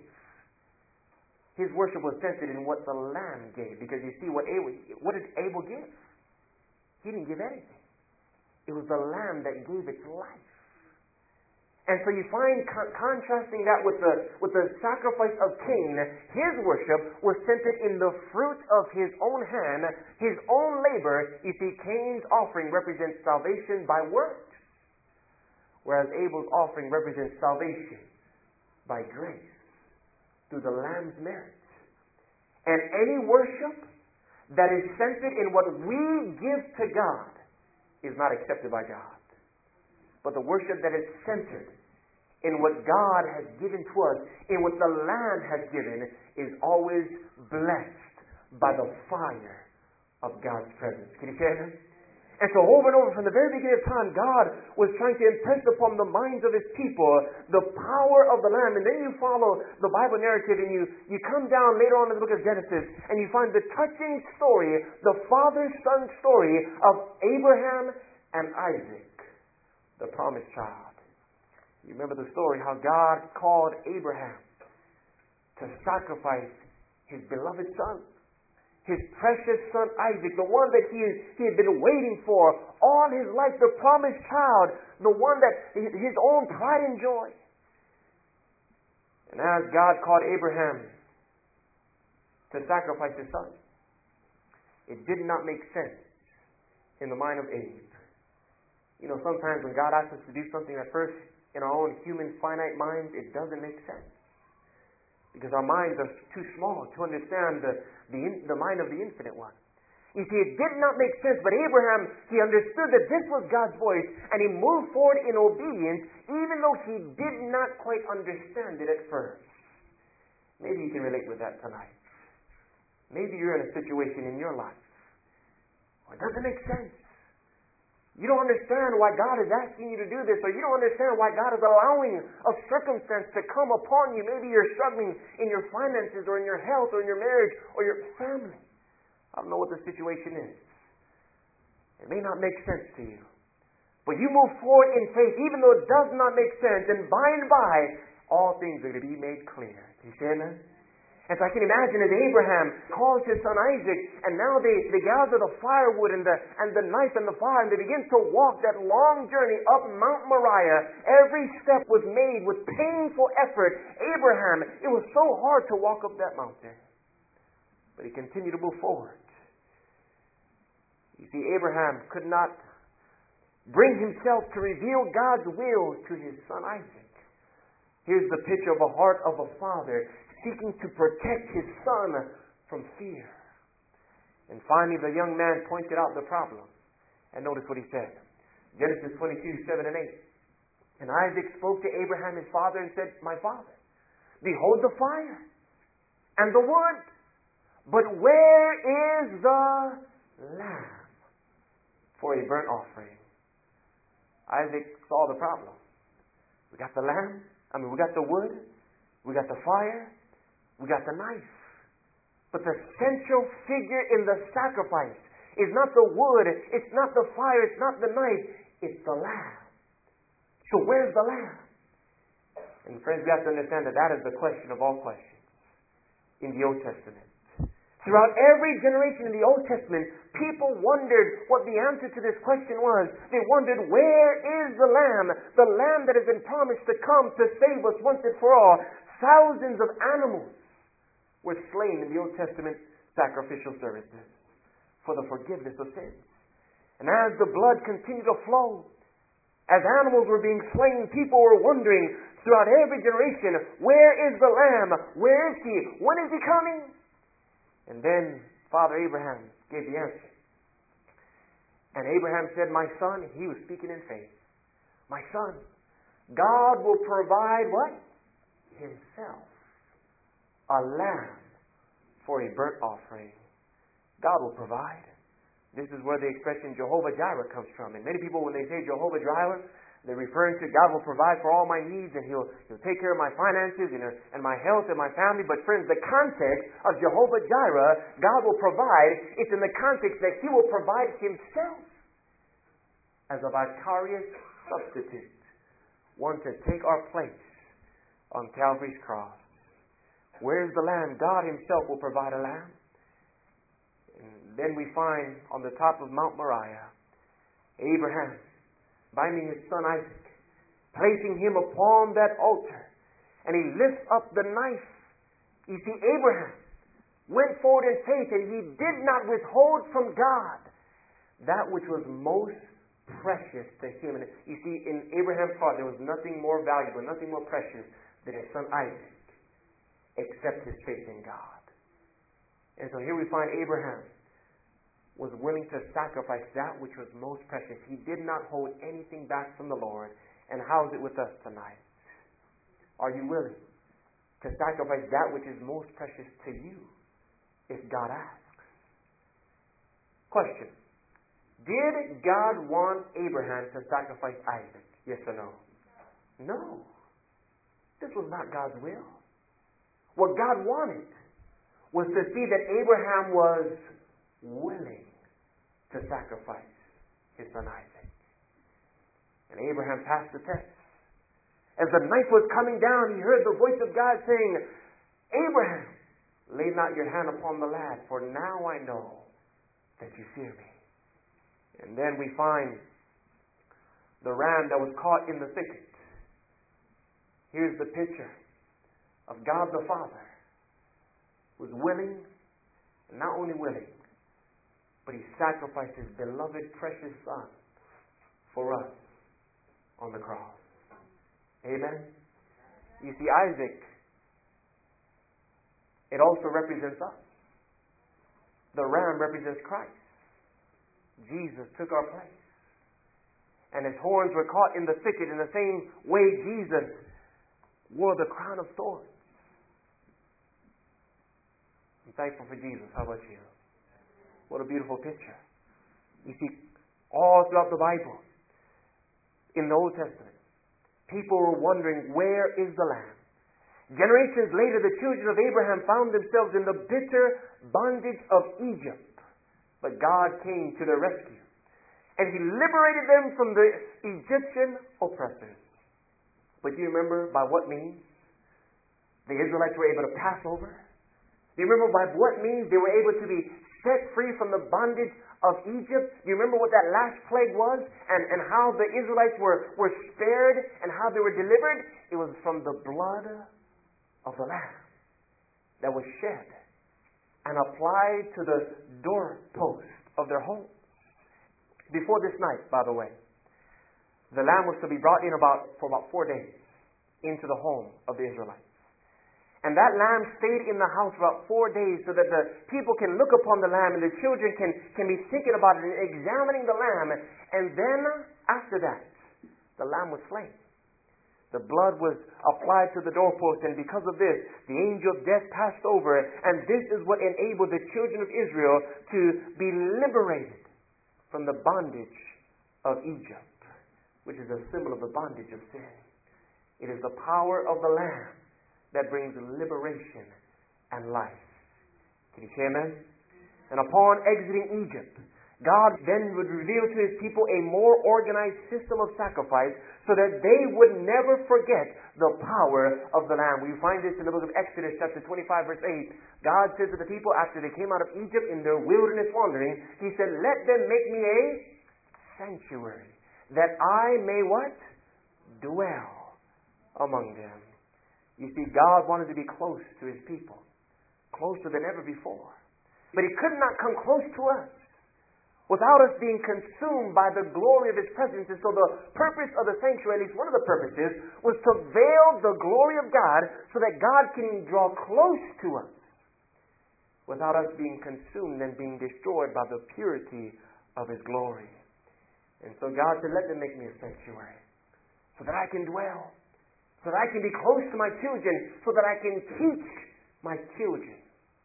His worship was centered in what the lamb gave. Because you see, what Abel, what did Abel give? He didn't give anything. It was the lamb that gave its life. And so you find con- contrasting that with the with the sacrifice of Cain, his worship was centered in the fruit of his own hand, his own labor. You see, Cain's offering represents salvation by works, whereas Abel's offering represents salvation by grace through the Lamb's merit. And any worship that is centered in what we give to God is not accepted by God. But the worship that is centered in what God has given to us, in what the Lamb has given, is always blessed by the fire of God's presence. Can you say that? And so over and over, from the very beginning of time, God was trying to impress upon the minds of His people the power of the Lamb. And then you follow the Bible narrative and you, you come down later on in the book of Genesis and you find the touching story, the father-son story of Abraham and Isaac, the promised child. You remember the story how God called Abraham to sacrifice his beloved son, his precious son Isaac, the one that he, he had been waiting for all his life, the promised child, the one that his own pride and joy. And as God called Abraham to sacrifice his son, it did not make sense in the mind of Abe. You know, sometimes when God asks us to do something at first, in our own human finite minds, it doesn't make sense. Because our minds are too small to understand the, the, the mind of the infinite one. You see, it did not make sense, but Abraham, he understood that this was God's voice, and he moved forward in obedience, even though he did not quite understand it at first. Maybe you can relate with that tonight. Maybe you're in a situation in your life where it doesn't make sense. You don't understand why God is asking you to do this, or you don't understand why God is allowing a circumstance to come upon you. Maybe you're struggling in your finances, or in your health, or in your marriage, or your family. I don't know what the situation is. It may not make sense to you. But you move forward in faith, even though it does not make sense, and by and by, all things are going to be made clear. Do you say amen? And so I can imagine as Abraham calls his son Isaac, and now they, they gather the firewood and the, and the knife and the fire, and they begin to walk that long journey up Mount Moriah. Every step was made with painful effort. Abraham, it was so hard to walk up that mountain. But he continued to move forward. You see, Abraham could not bring himself to reveal God's will to his son Isaac. Here's the picture of a heart of a father seeking to protect his son from fear. And finally, the young man pointed out the problem. And notice what he said. Genesis twenty-two, seven and eight. And Isaac spoke to Abraham his father and said, My father, behold the fire and the wood, but where is the lamb for a burnt offering? Isaac saw the problem. We got the lamb, I mean we got the wood, we got the fire, we got the knife. But the central figure in the sacrifice is not the wood, it's not the fire, it's not the knife, it's the lamb. So where's the lamb? And friends, we have to understand that that is the question of all questions in the Old Testament. Throughout every generation in the Old Testament, people wondered what the answer to this question was. They wondered, where is the lamb? The lamb that has been promised to come to save us once and for all. Thousands of animals were slain in the Old Testament sacrificial services for the forgiveness of sins. And as the blood continued to flow, as animals were being slain, people were wondering throughout every generation, where is the lamb? Where is he? When is he coming? And then Father Abraham gave the answer. And Abraham said, My son, he was speaking in faith. My son, God will provide what? Himself. A lamb for a burnt offering. God will provide. This is where the expression Jehovah Jireh comes from. And many people, when they say Jehovah Jireh, they're referring to God will provide for all my needs and He'll, he'll take care of my finances and, and my health and my family. But friends, the context of Jehovah Jireh, God will provide, it's in the context that He will provide Himself as a vicarious substitute. One to take our place on Calvary's cross. Where's the lamb? God Himself will provide a lamb. And then we find on the top of Mount Moriah, Abraham binding his son Isaac, placing him upon that altar. And he lifts up the knife. You see, Abraham went forward in faith and he did not withhold from God that which was most precious to him. And you see, in Abraham's heart, there was nothing more valuable, nothing more precious than his son Isaac, except his faith in God. And so here we find Abraham was willing to sacrifice that which was most precious. He did not hold anything back from the Lord. And how's it with us tonight? Are you willing to sacrifice that which is most precious to you if God asks? Question. Did God want Abraham to sacrifice Isaac? Yes or no? No. This was not God's will. What God wanted was to see that Abraham was willing to sacrifice his son Isaac. And Abraham passed the test. As the knife was coming down, he heard the voice of God saying, Abraham, lay not your hand upon the lad, for now I know that you fear me. And then we find the ram that was caught in the thicket. Here's the picture of God the Father, who was willing, and not only willing, but He sacrificed His beloved, precious Son for us on the cross. Amen? You see, Isaac, it also represents us. The ram represents Christ. Jesus took our place. And His horns were caught in the thicket in the same way Jesus wore the crown of thorns. I'm thankful for Jesus. How about you? What a beautiful picture. You see, all throughout the Bible, in the Old Testament, people were wondering, where is the Lamb? Generations later, the children of Abraham found themselves in the bitter bondage of Egypt. But God came to their rescue. And He liberated them from the Egyptian oppressors. But do you remember by what means the Israelites were able to pass over? Do you remember by what means they were able to be set free from the bondage of Egypt? Do you remember what that last plague was? And, and how the Israelites were, were spared and how they were delivered? It was from the blood of the Lamb that was shed and applied to the doorpost of their home. Before this night, by the way, the lamb was to be brought in about for about four days into the home of the Israelites. And that lamb stayed in the house for about four days so that the people can look upon the lamb and the children can, can be thinking about it and examining the lamb. And then, after that, the lamb was slain. The blood was applied to the doorpost, and because of this, the angel of death passed over, and this is what enabled the children of Israel to be liberated from the bondage of Egypt, which is a symbol of the bondage of sin. It is the power of the Lamb that brings liberation and life. Can you say amen? And upon exiting Egypt, God then would reveal to His people a more organized system of sacrifice so that they would never forget the power of the Lamb. We find this in the book of Exodus chapter twenty-five verse eight. God said to the people after they came out of Egypt in their wilderness wandering, He said, let them make me a sanctuary that I may what? Dwell among them. You see, God wanted to be close to His people, closer than ever before. But He could not come close to us without us being consumed by the glory of His presence. And so the purpose of the sanctuary, at least one of the purposes, was to veil the glory of God so that God can draw close to us without us being consumed and being destroyed by the purity of His glory. And so God said, let them make me a sanctuary so that I can dwell, so that I can be close to my children, so that I can teach my children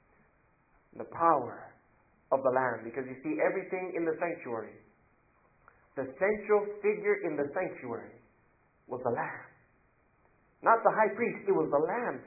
the power of the Lamb. Because you see, everything in the sanctuary, the central figure in the sanctuary was the Lamb. Not the high priest, it was the Lamb.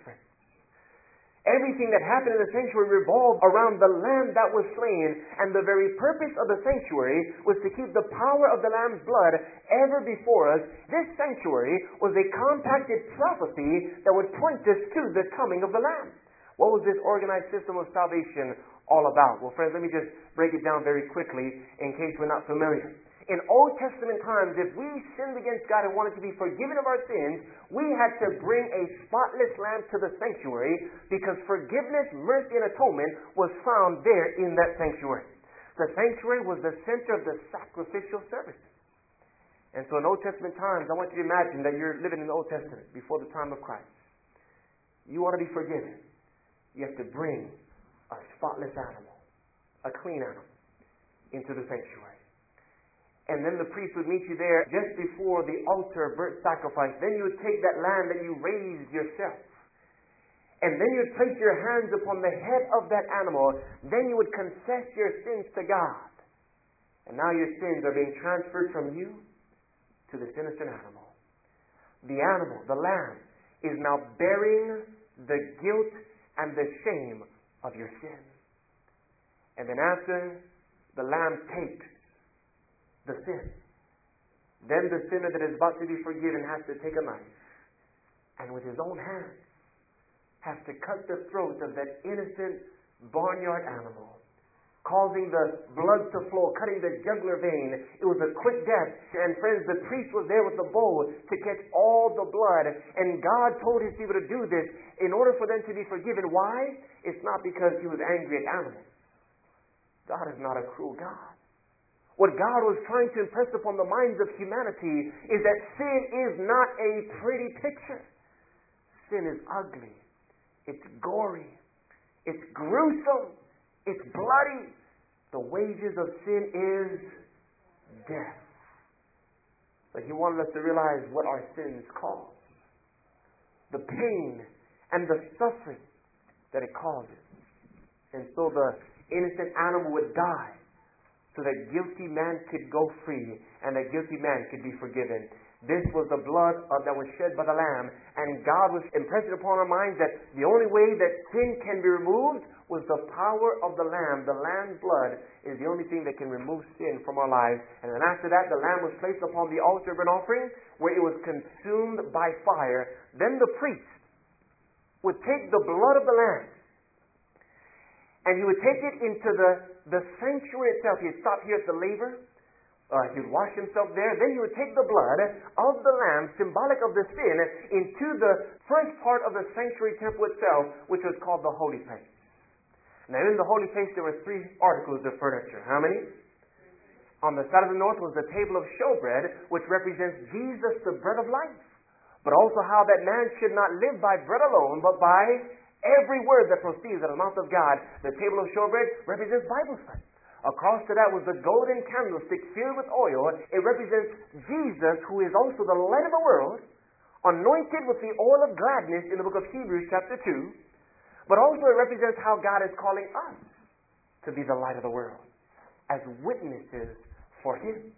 Everything that happened in the sanctuary revolved around the Lamb that was slain. And the very purpose of the sanctuary was to keep the power of the Lamb's blood ever before us. This sanctuary was a compacted prophecy that would point us to the coming of the Lamb. What was this organized system of salvation all about? Well, friends, let me just break it down very quickly in case we're not familiar. In Old Testament times, if we sinned against God and wanted to be forgiven of our sins, we had to bring a spotless lamb to the sanctuary because forgiveness, mercy, and atonement was found there in that sanctuary. The sanctuary was the center of the sacrificial services. And so in Old Testament times, I want you to imagine that you're living in the Old Testament before the time of Christ. You want to be forgiven. You have to bring a spotless animal, a clean animal, into the sanctuary. And then the priest would meet you there just before the altar of burnt sacrifice. Then you would take that lamb that you raised yourself. And then you would place your hands upon the head of that animal. Then you would confess your sins to God. And now your sins are being transferred from you to this innocent animal. The animal, the lamb, is now bearing the guilt and the shame of your sin. And then after the lamb takes the sin, then the sinner that is about to be forgiven has to take a knife and with his own hands has to cut the throat of that innocent barnyard animal, causing the blood to flow, cutting the jugular vein. It was a quick death. And friends, the priest was there with the bowl to catch all the blood. And God told His people to do this in order for them to be forgiven. Why? It's not because He was angry at animals. God is not a cruel God. What God was trying to impress upon the minds of humanity is that sin is not a pretty picture. Sin is ugly. It's gory. It's gruesome. It's bloody. The wages of sin is death. But He wanted us to realize what our sins cause. The pain and the suffering that it causes. And so the innocent animal would die so that guilty man could go free and that guilty man could be forgiven. This was the blood uh, that was shed by the Lamb. And God was impressing upon our minds that the only way that sin can be removed was the power of the Lamb. The Lamb's blood is the only thing that can remove sin from our lives. And then after that, the Lamb was placed upon the altar of an offering where it was consumed by fire. Then the priest would take the blood of the Lamb and he would take it into the, the sanctuary itself. He'd stop here at the laver. Uh, he would wash himself there. Then he would take the blood of the lamb, symbolic of the sin, into the first part of the sanctuary temple itself, which was called the holy place. Now in the holy place there were three articles of furniture. How many? On the side of the north was the table of showbread, which represents Jesus, the bread of life. But also how that man should not live by bread alone, but by every word that proceeds out of the mouth of God. The table of showbread represents Bible study. Across to that was the golden candlestick filled with oil. It represents Jesus, who is also the light of the world, anointed with the oil of gladness in the book of Hebrews chapter two. But also it represents how God is calling us to be the light of the world as witnesses for Him.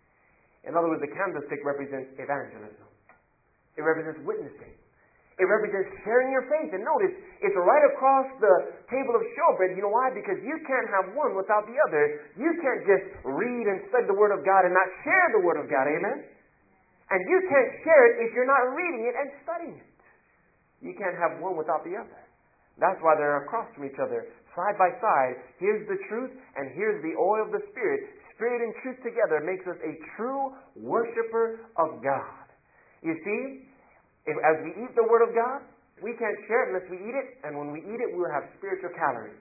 In other words, the candlestick represents evangelism. It represents witnessing. It represents sharing your faith. And notice, it's right across the table of showbread. You know why? Because you can't have one without the other. You can't just read and study the Word of God and not share the Word of God. Amen? And you can't share it if you're not reading it and studying it. You can't have one without the other. That's why they're across from each other, side by side. Here's the truth, and here's the oil of the Spirit. Spirit and truth together makes us a true worshiper of God. You see, If, as we eat the Word of God, we can't share it unless we eat it. And when we eat it, we'll have spiritual calories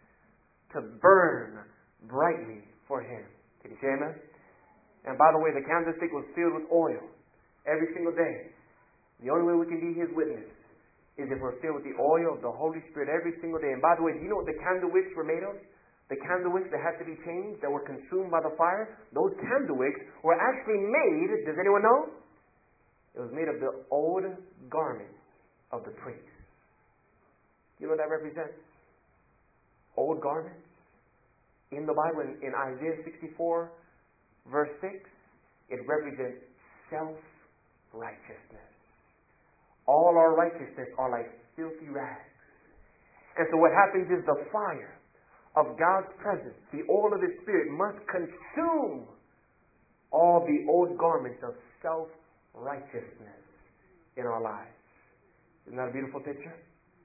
to burn brightly for Him. Can you say amen? And by the way, the candlestick was filled with oil every single day. The only way we can be His witness is if we're filled with the oil of the Holy Spirit every single day. And by the way, do you know what the candle wicks were made of? The candle wicks that had to be changed, that were consumed by the fire, those candle wicks were actually made, does anyone know? It was made of the old garments of the priests. You know what that represents? Old garments. In the Bible, in, in Isaiah sixty-four, verse six, it represents self-righteousness. All our righteousness are like filthy rags. And so what happens is the fire of God's presence, the oil of His Spirit, must consume all the old garments of self-righteousness. righteousness in our lives. Isn't that a beautiful picture?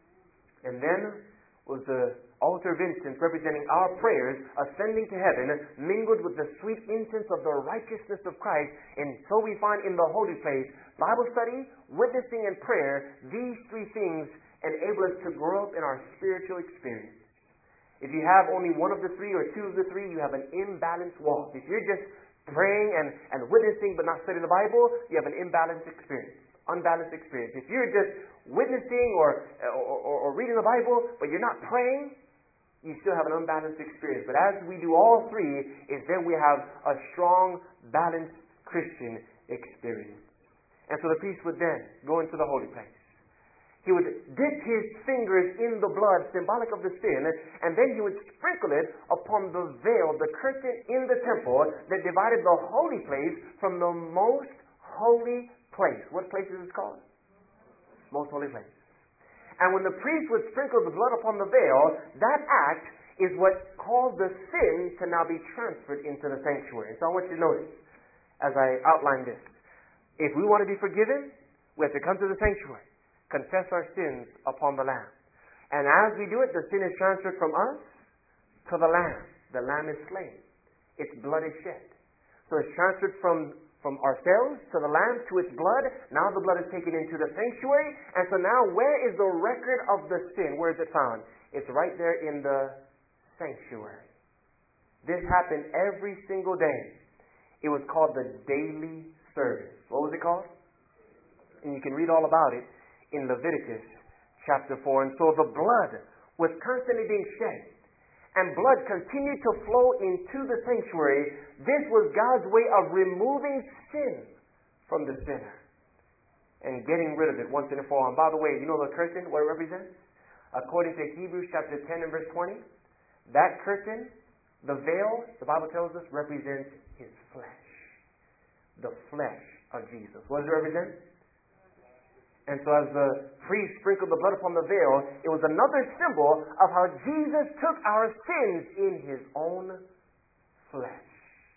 And then was the altar of incense representing our prayers ascending to heaven, mingled with the sweet incense of the righteousness of Christ. And so we find in the holy place, Bible study, witnessing, and prayer, these three things enable us to grow up in our spiritual experience. If you have only one of the three or two of the three, you have an imbalanced walk. If you're just praying and, and witnessing but not studying the Bible, you have an imbalanced experience. Unbalanced experience. If you're just witnessing or, or, or reading the Bible but you're not praying, you still have an unbalanced experience. But as we do all three, is then we have a strong, balanced Christian experience. And so the priest would then go into the holy place. He would dip his fingers in the blood, symbolic of the sin, and then he would sprinkle it upon the veil, the curtain in the temple that divided the holy place from the most holy place. What place is it called? Most holy place. And when the priest would sprinkle the blood upon the veil, that act is what caused the sin to now be transferred into the sanctuary. And so I want you to notice, as I outline this, if we want to be forgiven, we have to come to the sanctuary, confess our sins upon the Lamb. And as we do it, the sin is transferred from us to the Lamb. The Lamb is slain. Its blood is shed. So it's transferred from, from ourselves to the Lamb to its blood. Now the blood is taken into the sanctuary. And so now where is the record of the sin? Where is it found? It's right there in the sanctuary. This happened every single day. It was called the daily service. What was it called? And you can read all about it in Leviticus chapter four. And so the blood was constantly being shed, and blood continued to flow into the sanctuary. This was God's way of removing sin from the sinner and getting rid of it once and for all. And by the way, you know the curtain, what it represents? According to Hebrews chapter ten and verse twenty, that curtain, the veil, the Bible tells us, represents His flesh. The flesh. of Jesus. What does it represent? And so as the priest sprinkled the blood upon the veil, it was another symbol of how Jesus took our sins in His own flesh.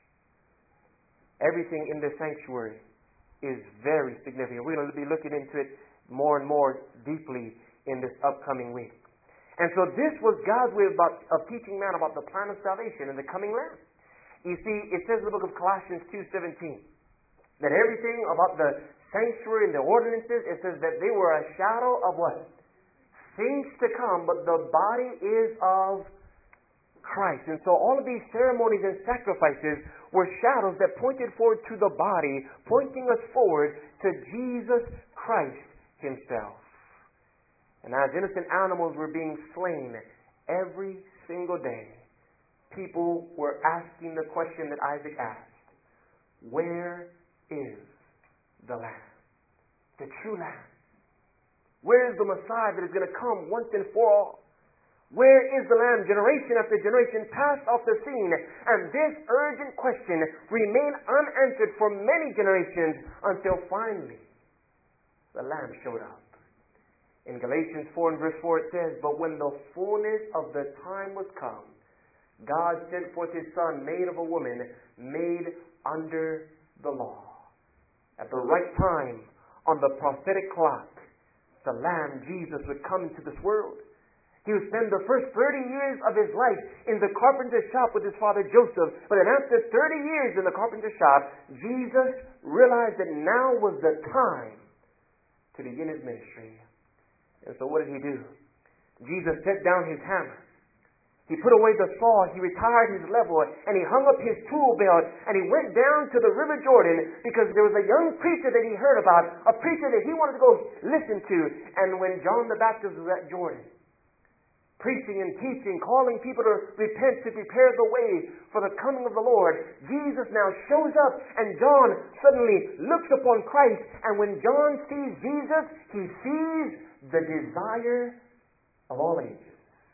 Everything in this sanctuary is very significant. We're going to be looking into it more and more deeply in this upcoming week. And so this was God's way about, of teaching man about the plan of salvation and the coming Lamb. You see, it says in the book of Colossians two seventeen that everything about the sanctuary and the ordinances, it says that they were a shadow of what? Things to come, but the body is of Christ. And so all of these ceremonies and sacrifices were shadows that pointed forward to the body, pointing us forward to Jesus Christ Himself. And as innocent animals were being slain every single day, people were asking the question that Isaac asked: where is the Lamb? The true Lamb. Where is the Messiah that is going to come once and for all? Where is the Lamb? Generation after generation passed off the scene, and this urgent question remained unanswered for many generations until finally the Lamb showed up. In Galatians four and verse four it says, "But when the fullness of the time was come, God sent forth His Son, made of a woman, made under the law." At the right time, on the prophetic clock, the Lamb, Jesus, would come into this world. He would spend the first thirty years of His life in the carpenter's shop with His father Joseph. But then after thirty years in the carpenter's shop, Jesus realized that now was the time to begin His ministry. And so what did He do? Jesus set down His hammer. He put away the saw, He retired His level, and He hung up His tool belt, and He went down to the river Jordan because there was a young preacher that He heard about, a preacher that He wanted to go listen to. And when John the Baptist was at Jordan, preaching and teaching, calling people to repent, to prepare the way for the coming of the Lord, Jesus now shows up, and John suddenly looks upon Christ, and when John sees Jesus, he sees the desire of all ages.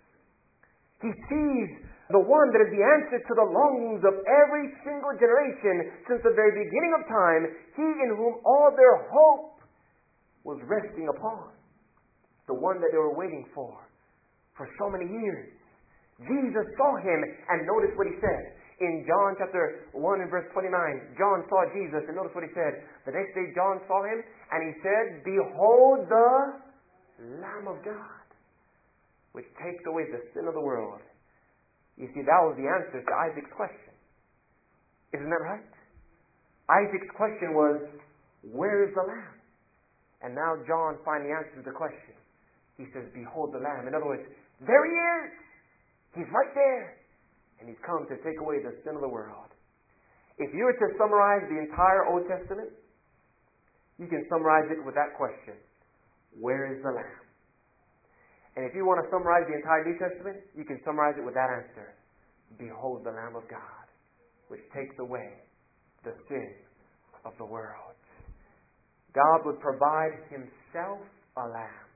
He sees the one that is the answer to the longings of every single generation since the very beginning of time, He in whom all their hope was resting upon, the one that they were waiting for for so many years. Jesus saw Him, and notice what He said. In John chapter one and verse twenty-nine, John saw Jesus, and notice what He said. The next day John saw Him, and he said, "Behold the Lamb of God, which takes away the sin of the world." You see, that was the answer to Isaac's question. Isn't that right? Isaac's question was, where is the Lamb? And now John finally answers the question. He says, "Behold the Lamb." In other words, there He is. He's right there. And He's come to take away the sin of the world. If you were to summarize the entire Old Testament, you can summarize it with that question: where is the Lamb? And if you want to summarize the entire New Testament, you can summarize it with that answer: behold the Lamb of God, which takes away the sin of the world. God would provide Himself a lamb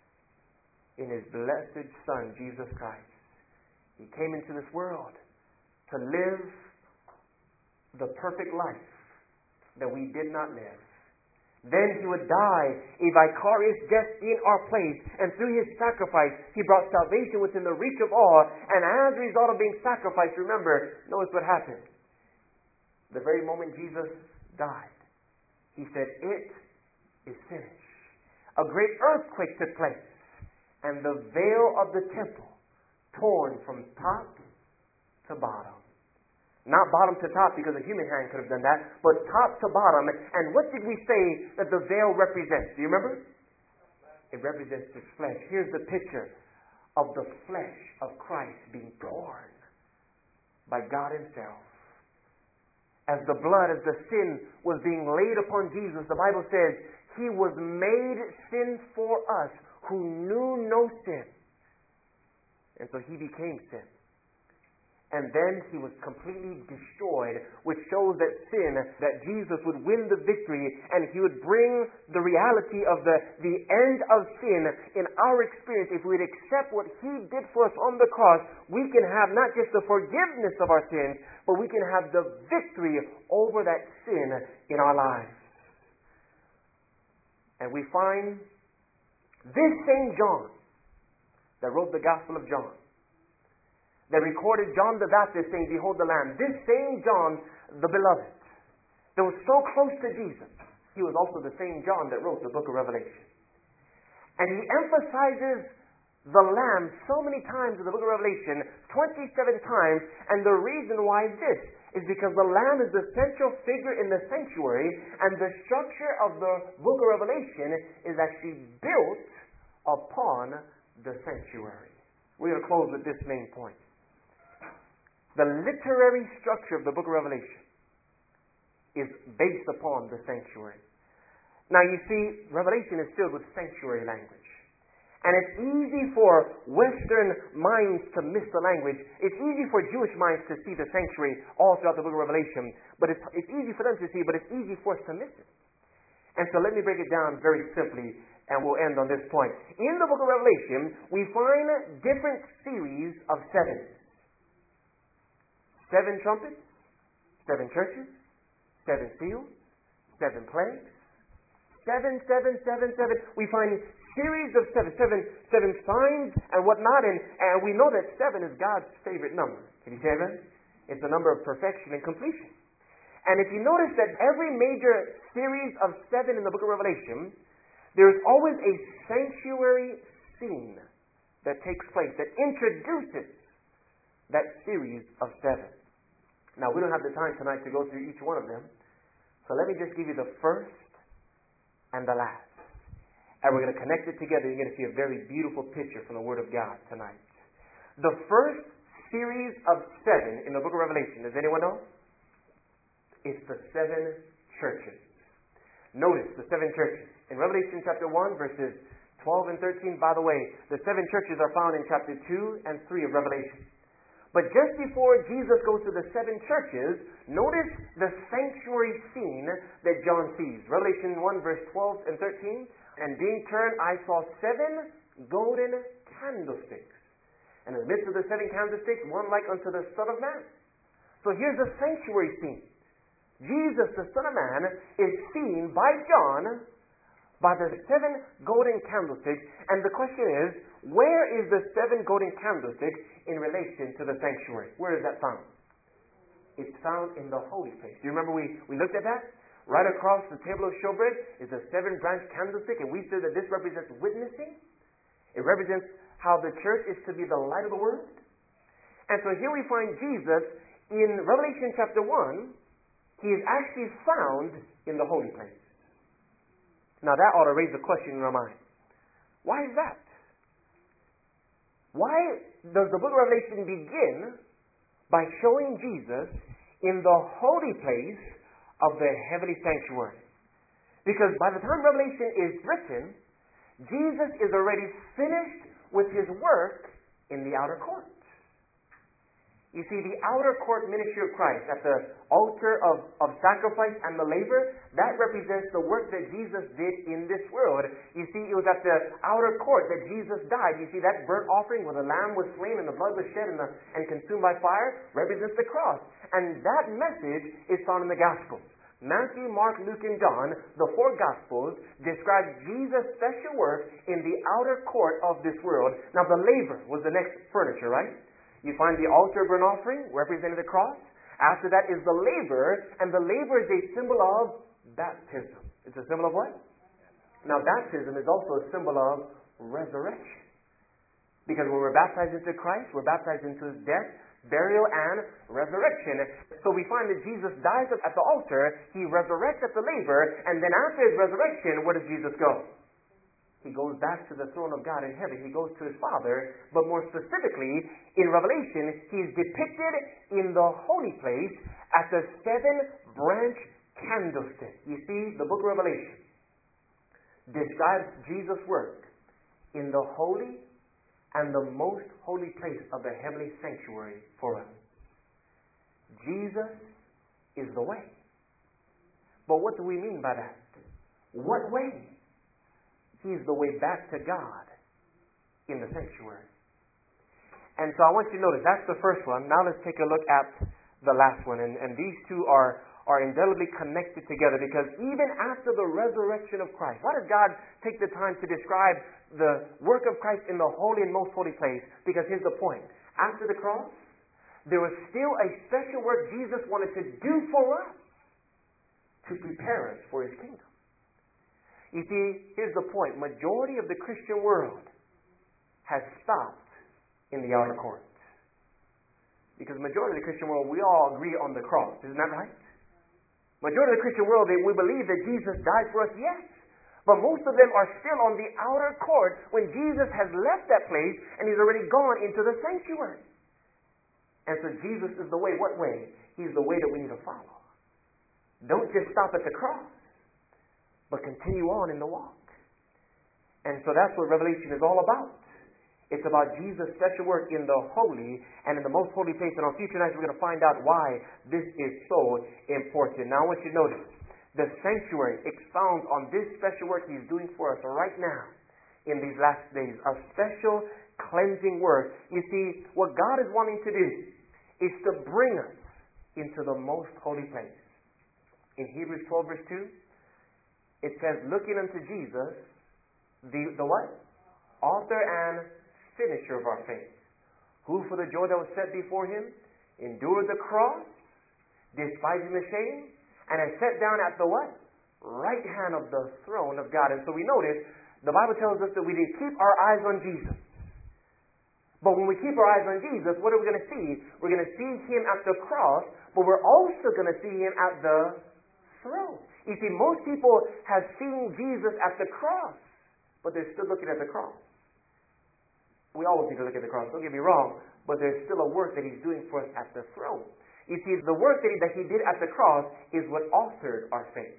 in His blessed Son, Jesus Christ. He came into this world to live the perfect life that we did not live. Then He would die a vicarious death in our place. And through His sacrifice, He brought salvation within the reach of all. And as a result of being sacrificed, remember, notice what happened. The very moment Jesus died, He said, "It is finished." A great earthquake took place, and the veil of the temple torn from top to bottom. Not bottom to top, because a human hand could have done that, but top to bottom. And what did we say that the veil represents? Do you remember? It represents His flesh. Here's the picture of the flesh of Christ being torn by God Himself. As the blood, as the sin was being laid upon Jesus, the Bible says He was made sin for us who knew no sin. And so He became sin. And then He was completely destroyed, which shows that sin, that Jesus would win the victory, and He would bring the reality of the, the end of sin in our experience. If we'd accept what He did for us on the cross, we can have not just the forgiveness of our sins, but we can have the victory over that sin in our lives. And we find this same John that wrote the Gospel of John, that recorded John the Baptist saying, "Behold the Lamb." This same John, the beloved, that was so close to Jesus, he was also the same John that wrote the book of Revelation. And he emphasizes the Lamb so many times in the book of Revelation, twenty-seven times, and the reason why is this, is because the Lamb is the central figure in the sanctuary, and the structure of the book of Revelation is actually built upon the sanctuary. We're going to close with this main point. The literary structure of the book of Revelation is based upon the sanctuary. Now you see, Revelation is filled with sanctuary language. And it's easy for Western minds to miss the language. It's easy for Jewish minds to see the sanctuary all throughout the book of Revelation. But it's, it's easy for them to see, but it's easy for us to miss it. And so let me break it down very simply, and we'll end on this point. In the book of Revelation, we find different series of sevens. Seven trumpets, seven churches, seven seals, seven plagues, seven, seven, seven, seven. We find series of seven, seven, seven signs and whatnot, and, and we know that seven is God's favorite number. Can you say that? It's a number of perfection and completion. And if you notice that every major series of seven in the book of Revelation, there's always a sanctuary scene that takes place that introduces that series of seven. Now, we don't have the time tonight to go through each one of them, so let me just give you the first and the last. And we're going to connect it together. You're going to see a very beautiful picture from the Word of God tonight. The first series of seven in the book of Revelation, does anyone know? It's the seven churches. Notice the seven churches. In Revelation chapter one, verses twelve and thirteen, by the way, the seven churches are found in chapter two and three of Revelation. But just before Jesus goes to the seven churches, notice the sanctuary scene that John sees. Revelation one, verse twelve and thirteen. And being turned, I saw seven golden candlesticks. And in the midst of the seven candlesticks, one like unto the Son of Man. So here's the sanctuary scene. Jesus, the Son of Man, is seen by John by the seven golden candlesticks. And the question is, where is the seven golden candlesticks in relation to the sanctuary? Where is that found? It's found in the holy place. Do you remember we, we looked at that? Right across the table of showbread is a seven-branch candlestick, and we said that this represents witnessing. It represents how the church is to be the light of the world. And so here we find Jesus in Revelation chapter one. He is actually found in the holy place. Now that ought to raise a question in our mind. Why is that? Why does the book of Revelation begin by showing Jesus in the holy place of the heavenly sanctuary? Because by the time Revelation is written, Jesus is already finished with his work in the outer court. You see, the outer court ministry of Christ at the altar of, of sacrifice and the laver, that represents the work that Jesus did in this world. You see, it was at the outer court that Jesus died. You see, that burnt offering where the lamb was slain and the blood was shed and, the, and consumed by fire represents the cross. And that message is found in the Gospels. Matthew, Mark, Luke, and John, the four Gospels, describe Jesus' special work in the outer court of this world. Now, the laver was the next furniture, right? You find the altar burnt offering, representing the cross. After that is the laver, and the laver is a symbol of baptism. It's a symbol of what? Now, baptism is also a symbol of resurrection. Because when we're baptized into Christ, we're baptized into his death, burial, and resurrection. So we find that Jesus dies at the altar, he resurrects at the laver, and then after his resurrection, where does Jesus go? He goes back to the throne of God in heaven. He goes to his Father. But more specifically, in Revelation, he is depicted in the holy place at the seven-branch candlestick. You see, the book of Revelation describes Jesus' work in the holy and the most holy place of the heavenly sanctuary for us. Jesus is the way. But what do we mean by that? What way? He's the way back to God in the sanctuary. And so I want you to notice, that's the first one. Now let's take a look at the last one. And, and these two are, are indelibly connected together, because even after the resurrection of Christ, why does God take the time to describe the work of Christ in the holy and most holy place? Because here's the point. After the cross, there was still a special work Jesus wanted to do for us to prepare us for his kingdom. You see, here's the point. Majority of the Christian world has stopped in the outer court. Because majority of the Christian world, we all agree on the cross. Isn't that right? Majority of the Christian world, they, we believe that Jesus died for us, yes. But most of them are still on the outer court when Jesus has left that place and he's already gone into the sanctuary. And so Jesus is the way. What way? He's the way that we need to follow. Don't just stop at the cross, but continue on in the walk. And so that's what Revelation is all about. It's about Jesus' special work in the holy and in the most holy place. And on future nights, we're going to find out why this is so important. Now, I want you to notice, the sanctuary expounds on this special work he's doing for us right now in these last days. A special cleansing work. You see, what God is wanting to do is to bring us into the most holy place. In Hebrews twelve, verse two, it says, looking unto Jesus, the, the what? Author and finisher of our faith, who for the joy that was set before him endured the cross, despising the shame, and has sat down at the what? Right hand of the throne of God. And so we notice, the Bible tells us that we need to keep our eyes on Jesus. But when we keep our eyes on Jesus, what are we going to see? We're going to see him at the cross, but we're also going to see him at the throne. You see, most people have seen Jesus at the cross, but they're still looking at the cross. We always need to look at the cross, don't get me wrong, but there's still a work that he's doing for us at the throne. You see, the work that he, that he did at the cross is what authored our faith.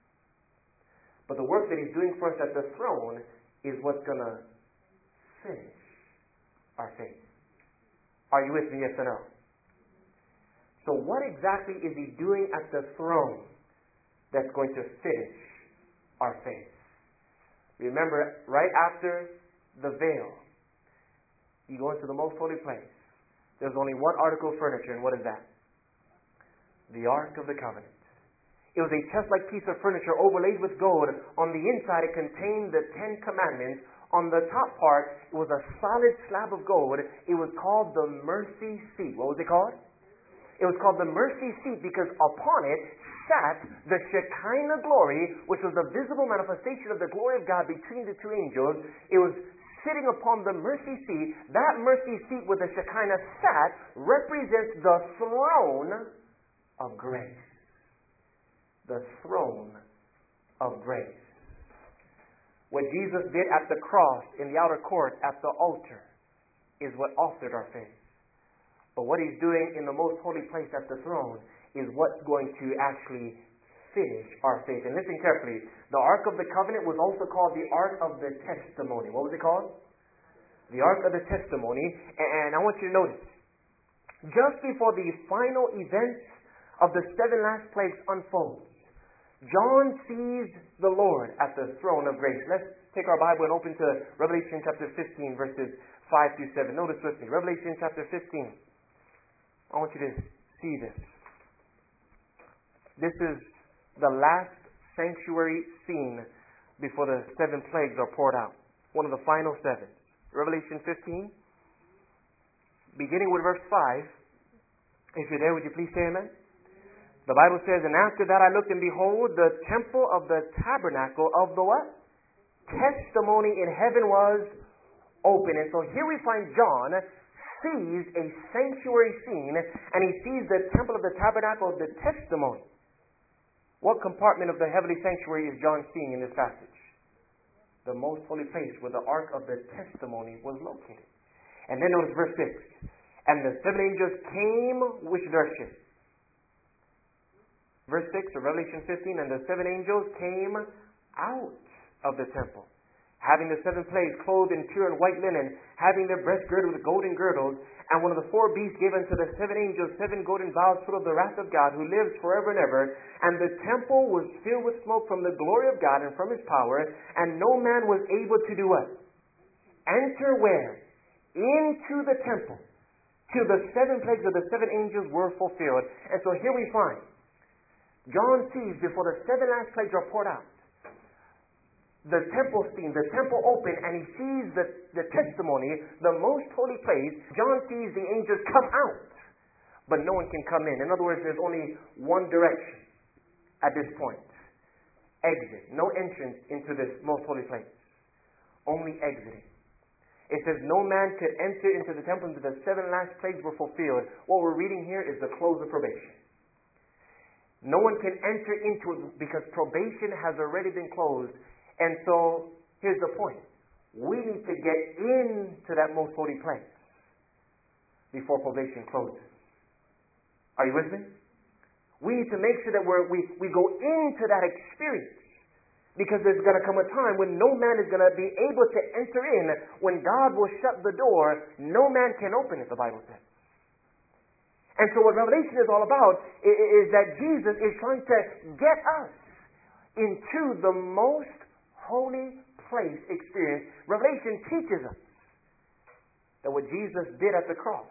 But the work that he's doing for us at the throne is what's going to finish our faith. Are you with me, yes or no? So what exactly is he doing at the throne that's going to finish our faith? Remember, right after the veil, you go into the most holy place. There's only one article of furniture, and what is that? The Ark of the Covenant. It was a chest-like piece of furniture overlaid with gold. On the inside, it contained the Ten Commandments. On the top part, it was a solid slab of gold. It was called the mercy seat. What was it called? It was called the mercy seat because upon it sat the Shekinah glory, which was the visible manifestation of the glory of God between the two angels. It was sitting upon the mercy seat. That mercy seat where the Shekinah sat represents the throne of grace. The throne of grace. What Jesus did at the cross, in the outer court, at the altar, is what authored our faith. But what he's doing in the most holy place at the throne is what's going to actually finish our faith. And listen carefully. The Ark of the Covenant was also called the Ark of the Testimony. What was it called? The Ark of the Testimony. And I want you to notice, just before the final events of the seven last plagues unfolds, John sees the Lord at the throne of grace. Let's take our Bible and open to Revelation chapter fifteen, verses five through seven. Notice with me. Revelation chapter fifteen. I want you to see this. This is the last sanctuary scene before the seven plagues are poured out. One of the final seven. Revelation fifteen, beginning with verse five. If you're there, would you please say amen? The Bible says, and after that I looked, and behold, the temple of the tabernacle of the what? Testimony in heaven was open. And so here we find John sees a sanctuary scene, and he sees the temple of the tabernacle of the testimony. What compartment of the heavenly sanctuary is John seeing in this passage? The most holy place where the Ark of the Testimony was located. And then notice verse six. And the seven angels came, which direction? Verse six of Revelation fifteen, and the seven angels came out of the temple, having the seven plagues, clothed in pure and white linen, having their breasts girded with golden girdles. And one of the four beasts gave unto the seven angels seven golden vials full of the wrath of God, who lives forever and ever. And the temple was filled with smoke from the glory of God and from his power, and no man was able to do what? Enter where? Into the temple, till the seven plagues of the seven angels were fulfilled. And so here we find John sees before the seven last plagues are poured out, the temple scene, the temple open, and he sees the, the testimony, the most holy place. John sees the angels come out, but no one can come in. In other words, there's only one direction at this point. Exit. No entrance into this most holy place. Only exiting. It says no man could enter into the temple until the seven last plagues were fulfilled. What we're reading here is the close of probation. No one can enter into it because probation has already been closed. And so, here's the point. We need to get into that most holy place before probation closes. Are you with me? We need to make sure that we're, we, we go into that experience. Because there's going to come a time when no man is going to be able to enter in. When God will shut the door, no man can open it, the Bible says. And so what Revelation is all about is, is that Jesus is trying to get us into the most holy place experience. Revelation teaches us that what Jesus did at the cross,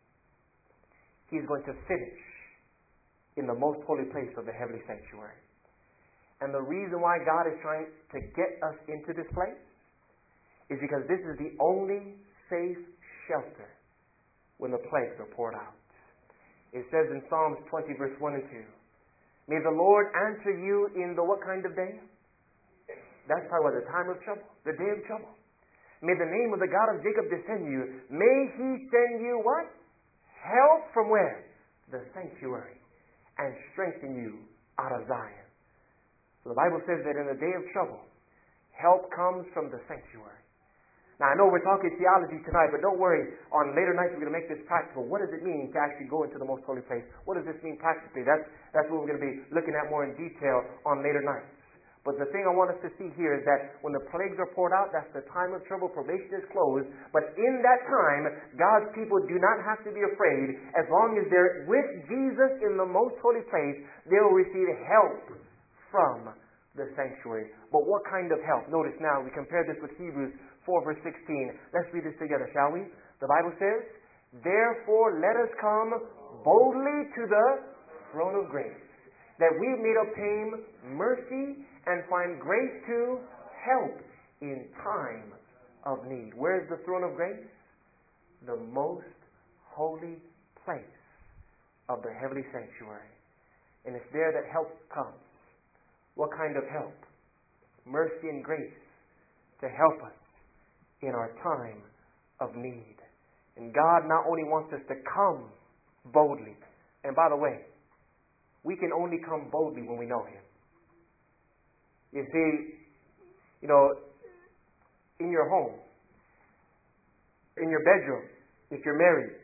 He's going to finish in the most holy place of the heavenly sanctuary. And the reason why God is trying to get us into this place is because this is the only safe shelter when the plagues are poured out. It says in Psalms twenty, verse one and two, may the Lord answer you in the what kind of day? That's talking about the time of trouble, the day of trouble. May the name of the God of Jacob descend you. May He send you what? Help from where? The sanctuary. And strengthen you out of Zion. So the Bible says that in the day of trouble, help comes from the sanctuary. Now I know we're talking theology tonight, but don't worry. On later nights we're going to make this practical. What does it mean to actually go into the most holy place? What does this mean practically? That's, that's what we're going to be looking at more in detail on later nights. But the thing I want us to see here is that when the plagues are poured out, that's the time of trouble, probation is closed. But in that time, God's people do not have to be afraid. As long as they're with Jesus in the most holy place, they will receive help from the sanctuary. But what kind of help? Notice now, we compare this with Hebrews four verse sixteen. Let's read this together, shall we? The Bible says, therefore let us come boldly to the throne of grace, that we may obtain mercy and find grace to help in time of need. Where's the throne of grace? The most holy place of the heavenly sanctuary. And it's there that help comes. What kind of help? Mercy and grace to help us in our time of need. And God not only wants us to come boldly, and by the way, we can only come boldly when we know Him. You see, you know, in your home, in your bedroom, if you're married,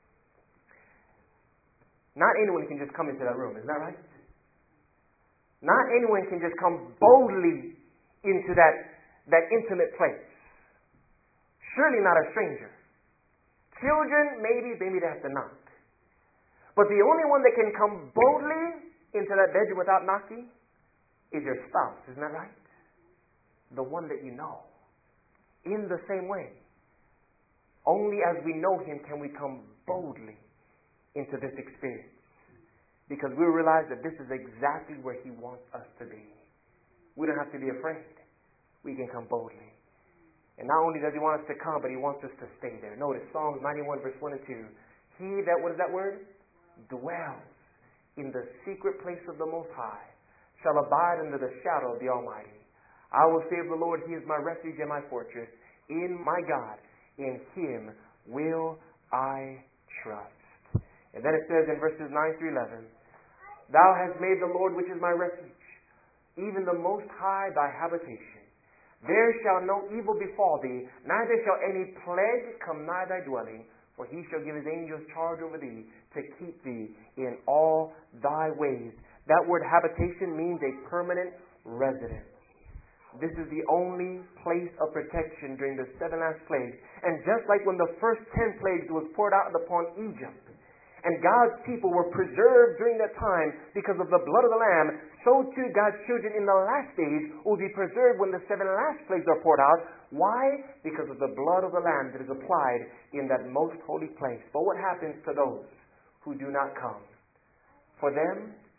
not anyone can just come into that room, isn't that right? Not anyone can just come boldly into that, that intimate place. Surely not a stranger. Children, maybe, maybe they have to knock. But the only one that can come boldly into that bedroom without knocking is your spouse. Isn't that right? The one that you know. In the same way, only as we know Him can we come boldly into this experience. Because we realize that this is exactly where He wants us to be. We don't have to be afraid. We can come boldly. And not only does He want us to come, but He wants us to stay there. Notice Psalms ninety-one verse one and two. He that, what is that word? Dwells in the secret place of the Most High shall abide under the shadow of the Almighty. I will say of the Lord, He is my refuge and my fortress. In my God, in Him will I trust. And then it says in verses nine through eleven, Thou hast made the Lord, which is my refuge, even the Most High thy habitation. There shall no evil befall thee, neither shall any plague come nigh thy dwelling. For He shall give His angels charge over thee, to keep thee in all thy ways. That word habitation means a permanent residence. This is the only place of protection during the seven last plagues. And just like when the first ten plagues was poured out upon Egypt, and God's people were preserved during that time because of the blood of the Lamb, so too God's children in the last days will be preserved when the seven last plagues are poured out. Why? Because of the blood of the Lamb that is applied in that most holy place. But what happens to those who do not come? For them,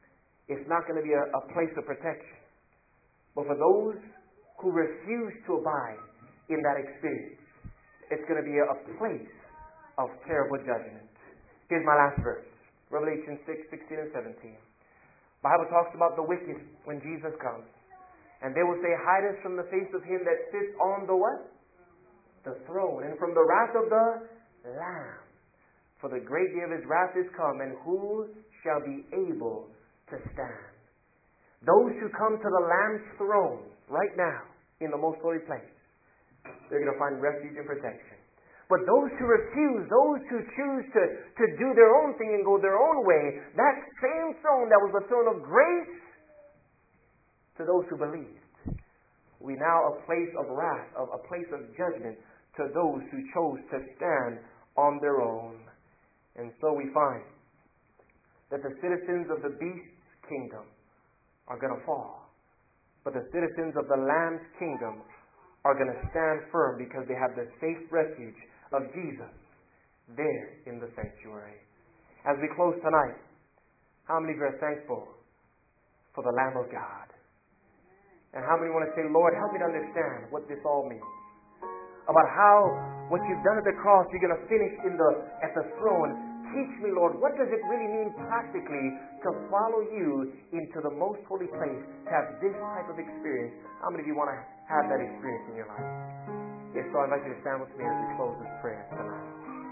it's not going to be a, a place of protection. But for those who refuse to abide in that experience, it's going to be a, a place of terrible judgment. Here's my last verse. Revelation six, sixteen and seventeen. The Bible talks about the wicked when Jesus comes. And they will say, hide us from the face of him that sits on the what? The throne. And from the wrath of the Lamb. For the great day of his wrath is come, and who shall be able to stand? Those who come to the Lamb's throne right now in the most holy place, they're going to find refuge and protection. But those who refuse, those who choose to, to do their own thing and go their own way, that same throne that was the throne of grace to those who believed, we now a place of wrath, of a place of judgment to those who chose to stand on their own. And so we find that the citizens of the beast's kingdom are going to fall. But the citizens of the Lamb's kingdom are going to stand firm because they have the safe refuge of Jesus there in the sanctuary. As we close tonight, how many of you are thankful for the Lamb of God? And how many want to say, Lord, help me to understand what this all means? About how what you've done at the cross, you're going to finish in the at the throne. Teach me, Lord, what does it really mean practically to follow you into the most holy place, to have this type of experience? How many of you want to have that experience in your life? If so, I'd like you to stand with me as we close this prayer tonight.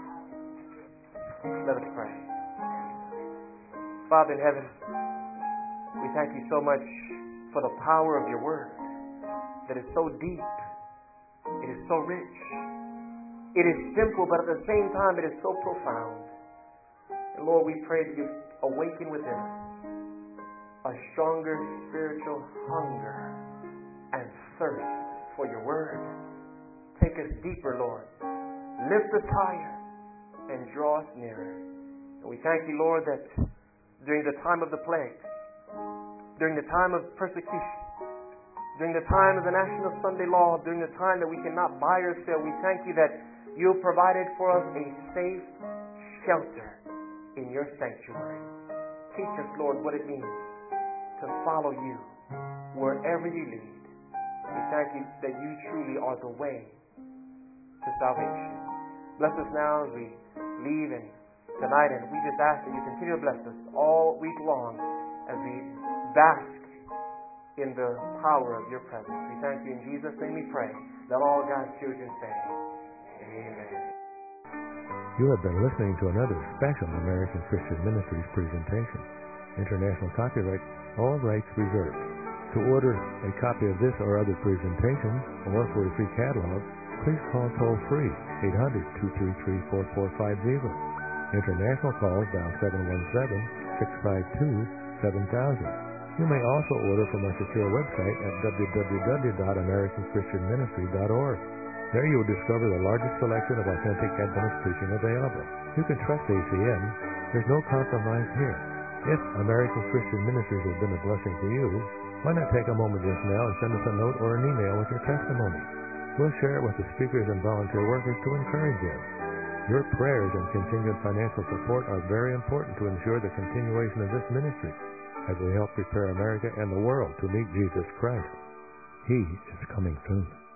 Let us pray. Father in heaven, we thank you so much for the power of your word that is so deep. It is so rich. It is simple, but at the same time it is so profound. And Lord, we pray that you awaken within us a stronger spiritual hunger and thirst for your word. Take us deeper, Lord. Lift us higher and draw us nearer. And we thank you, Lord, that during the time of the plague, during the time of persecution, during the time of the national Sunday law, during the time that we cannot buy or sell, we thank you that you have provided for us a safe shelter in your sanctuary. Teach us, Lord, what it means to follow you wherever you lead. We thank you that you truly are the way to salvation. Bless us now as we leave and tonight, and we just ask that you continue to bless us all week long as we bask in the power of your presence. We thank you in Jesus' name we pray. Let all God's children say, amen. You have been listening to another special American Christian Ministries presentation. International copyright, all rights reserved. To order a copy of this or other presentations, or for a free catalog, please call toll-free eight hundred, two three three, four four five zero. International calls dial seven one seven, six five two, seven thousand. You may also order from our secure website at w w w dot american christian ministry dot org. There you will discover the largest selection of authentic Adventist preaching available. You can trust A C M. There's no compromise here. If American Christian Ministries has been a blessing to you, why not take a moment just now and send us a note or an email with your testimony? We'll share it with the speakers and volunteer workers to encourage them. Your prayers and continued financial support are very important to ensure the continuation of this ministry as we help prepare America and the world to meet Jesus Christ. He is coming soon.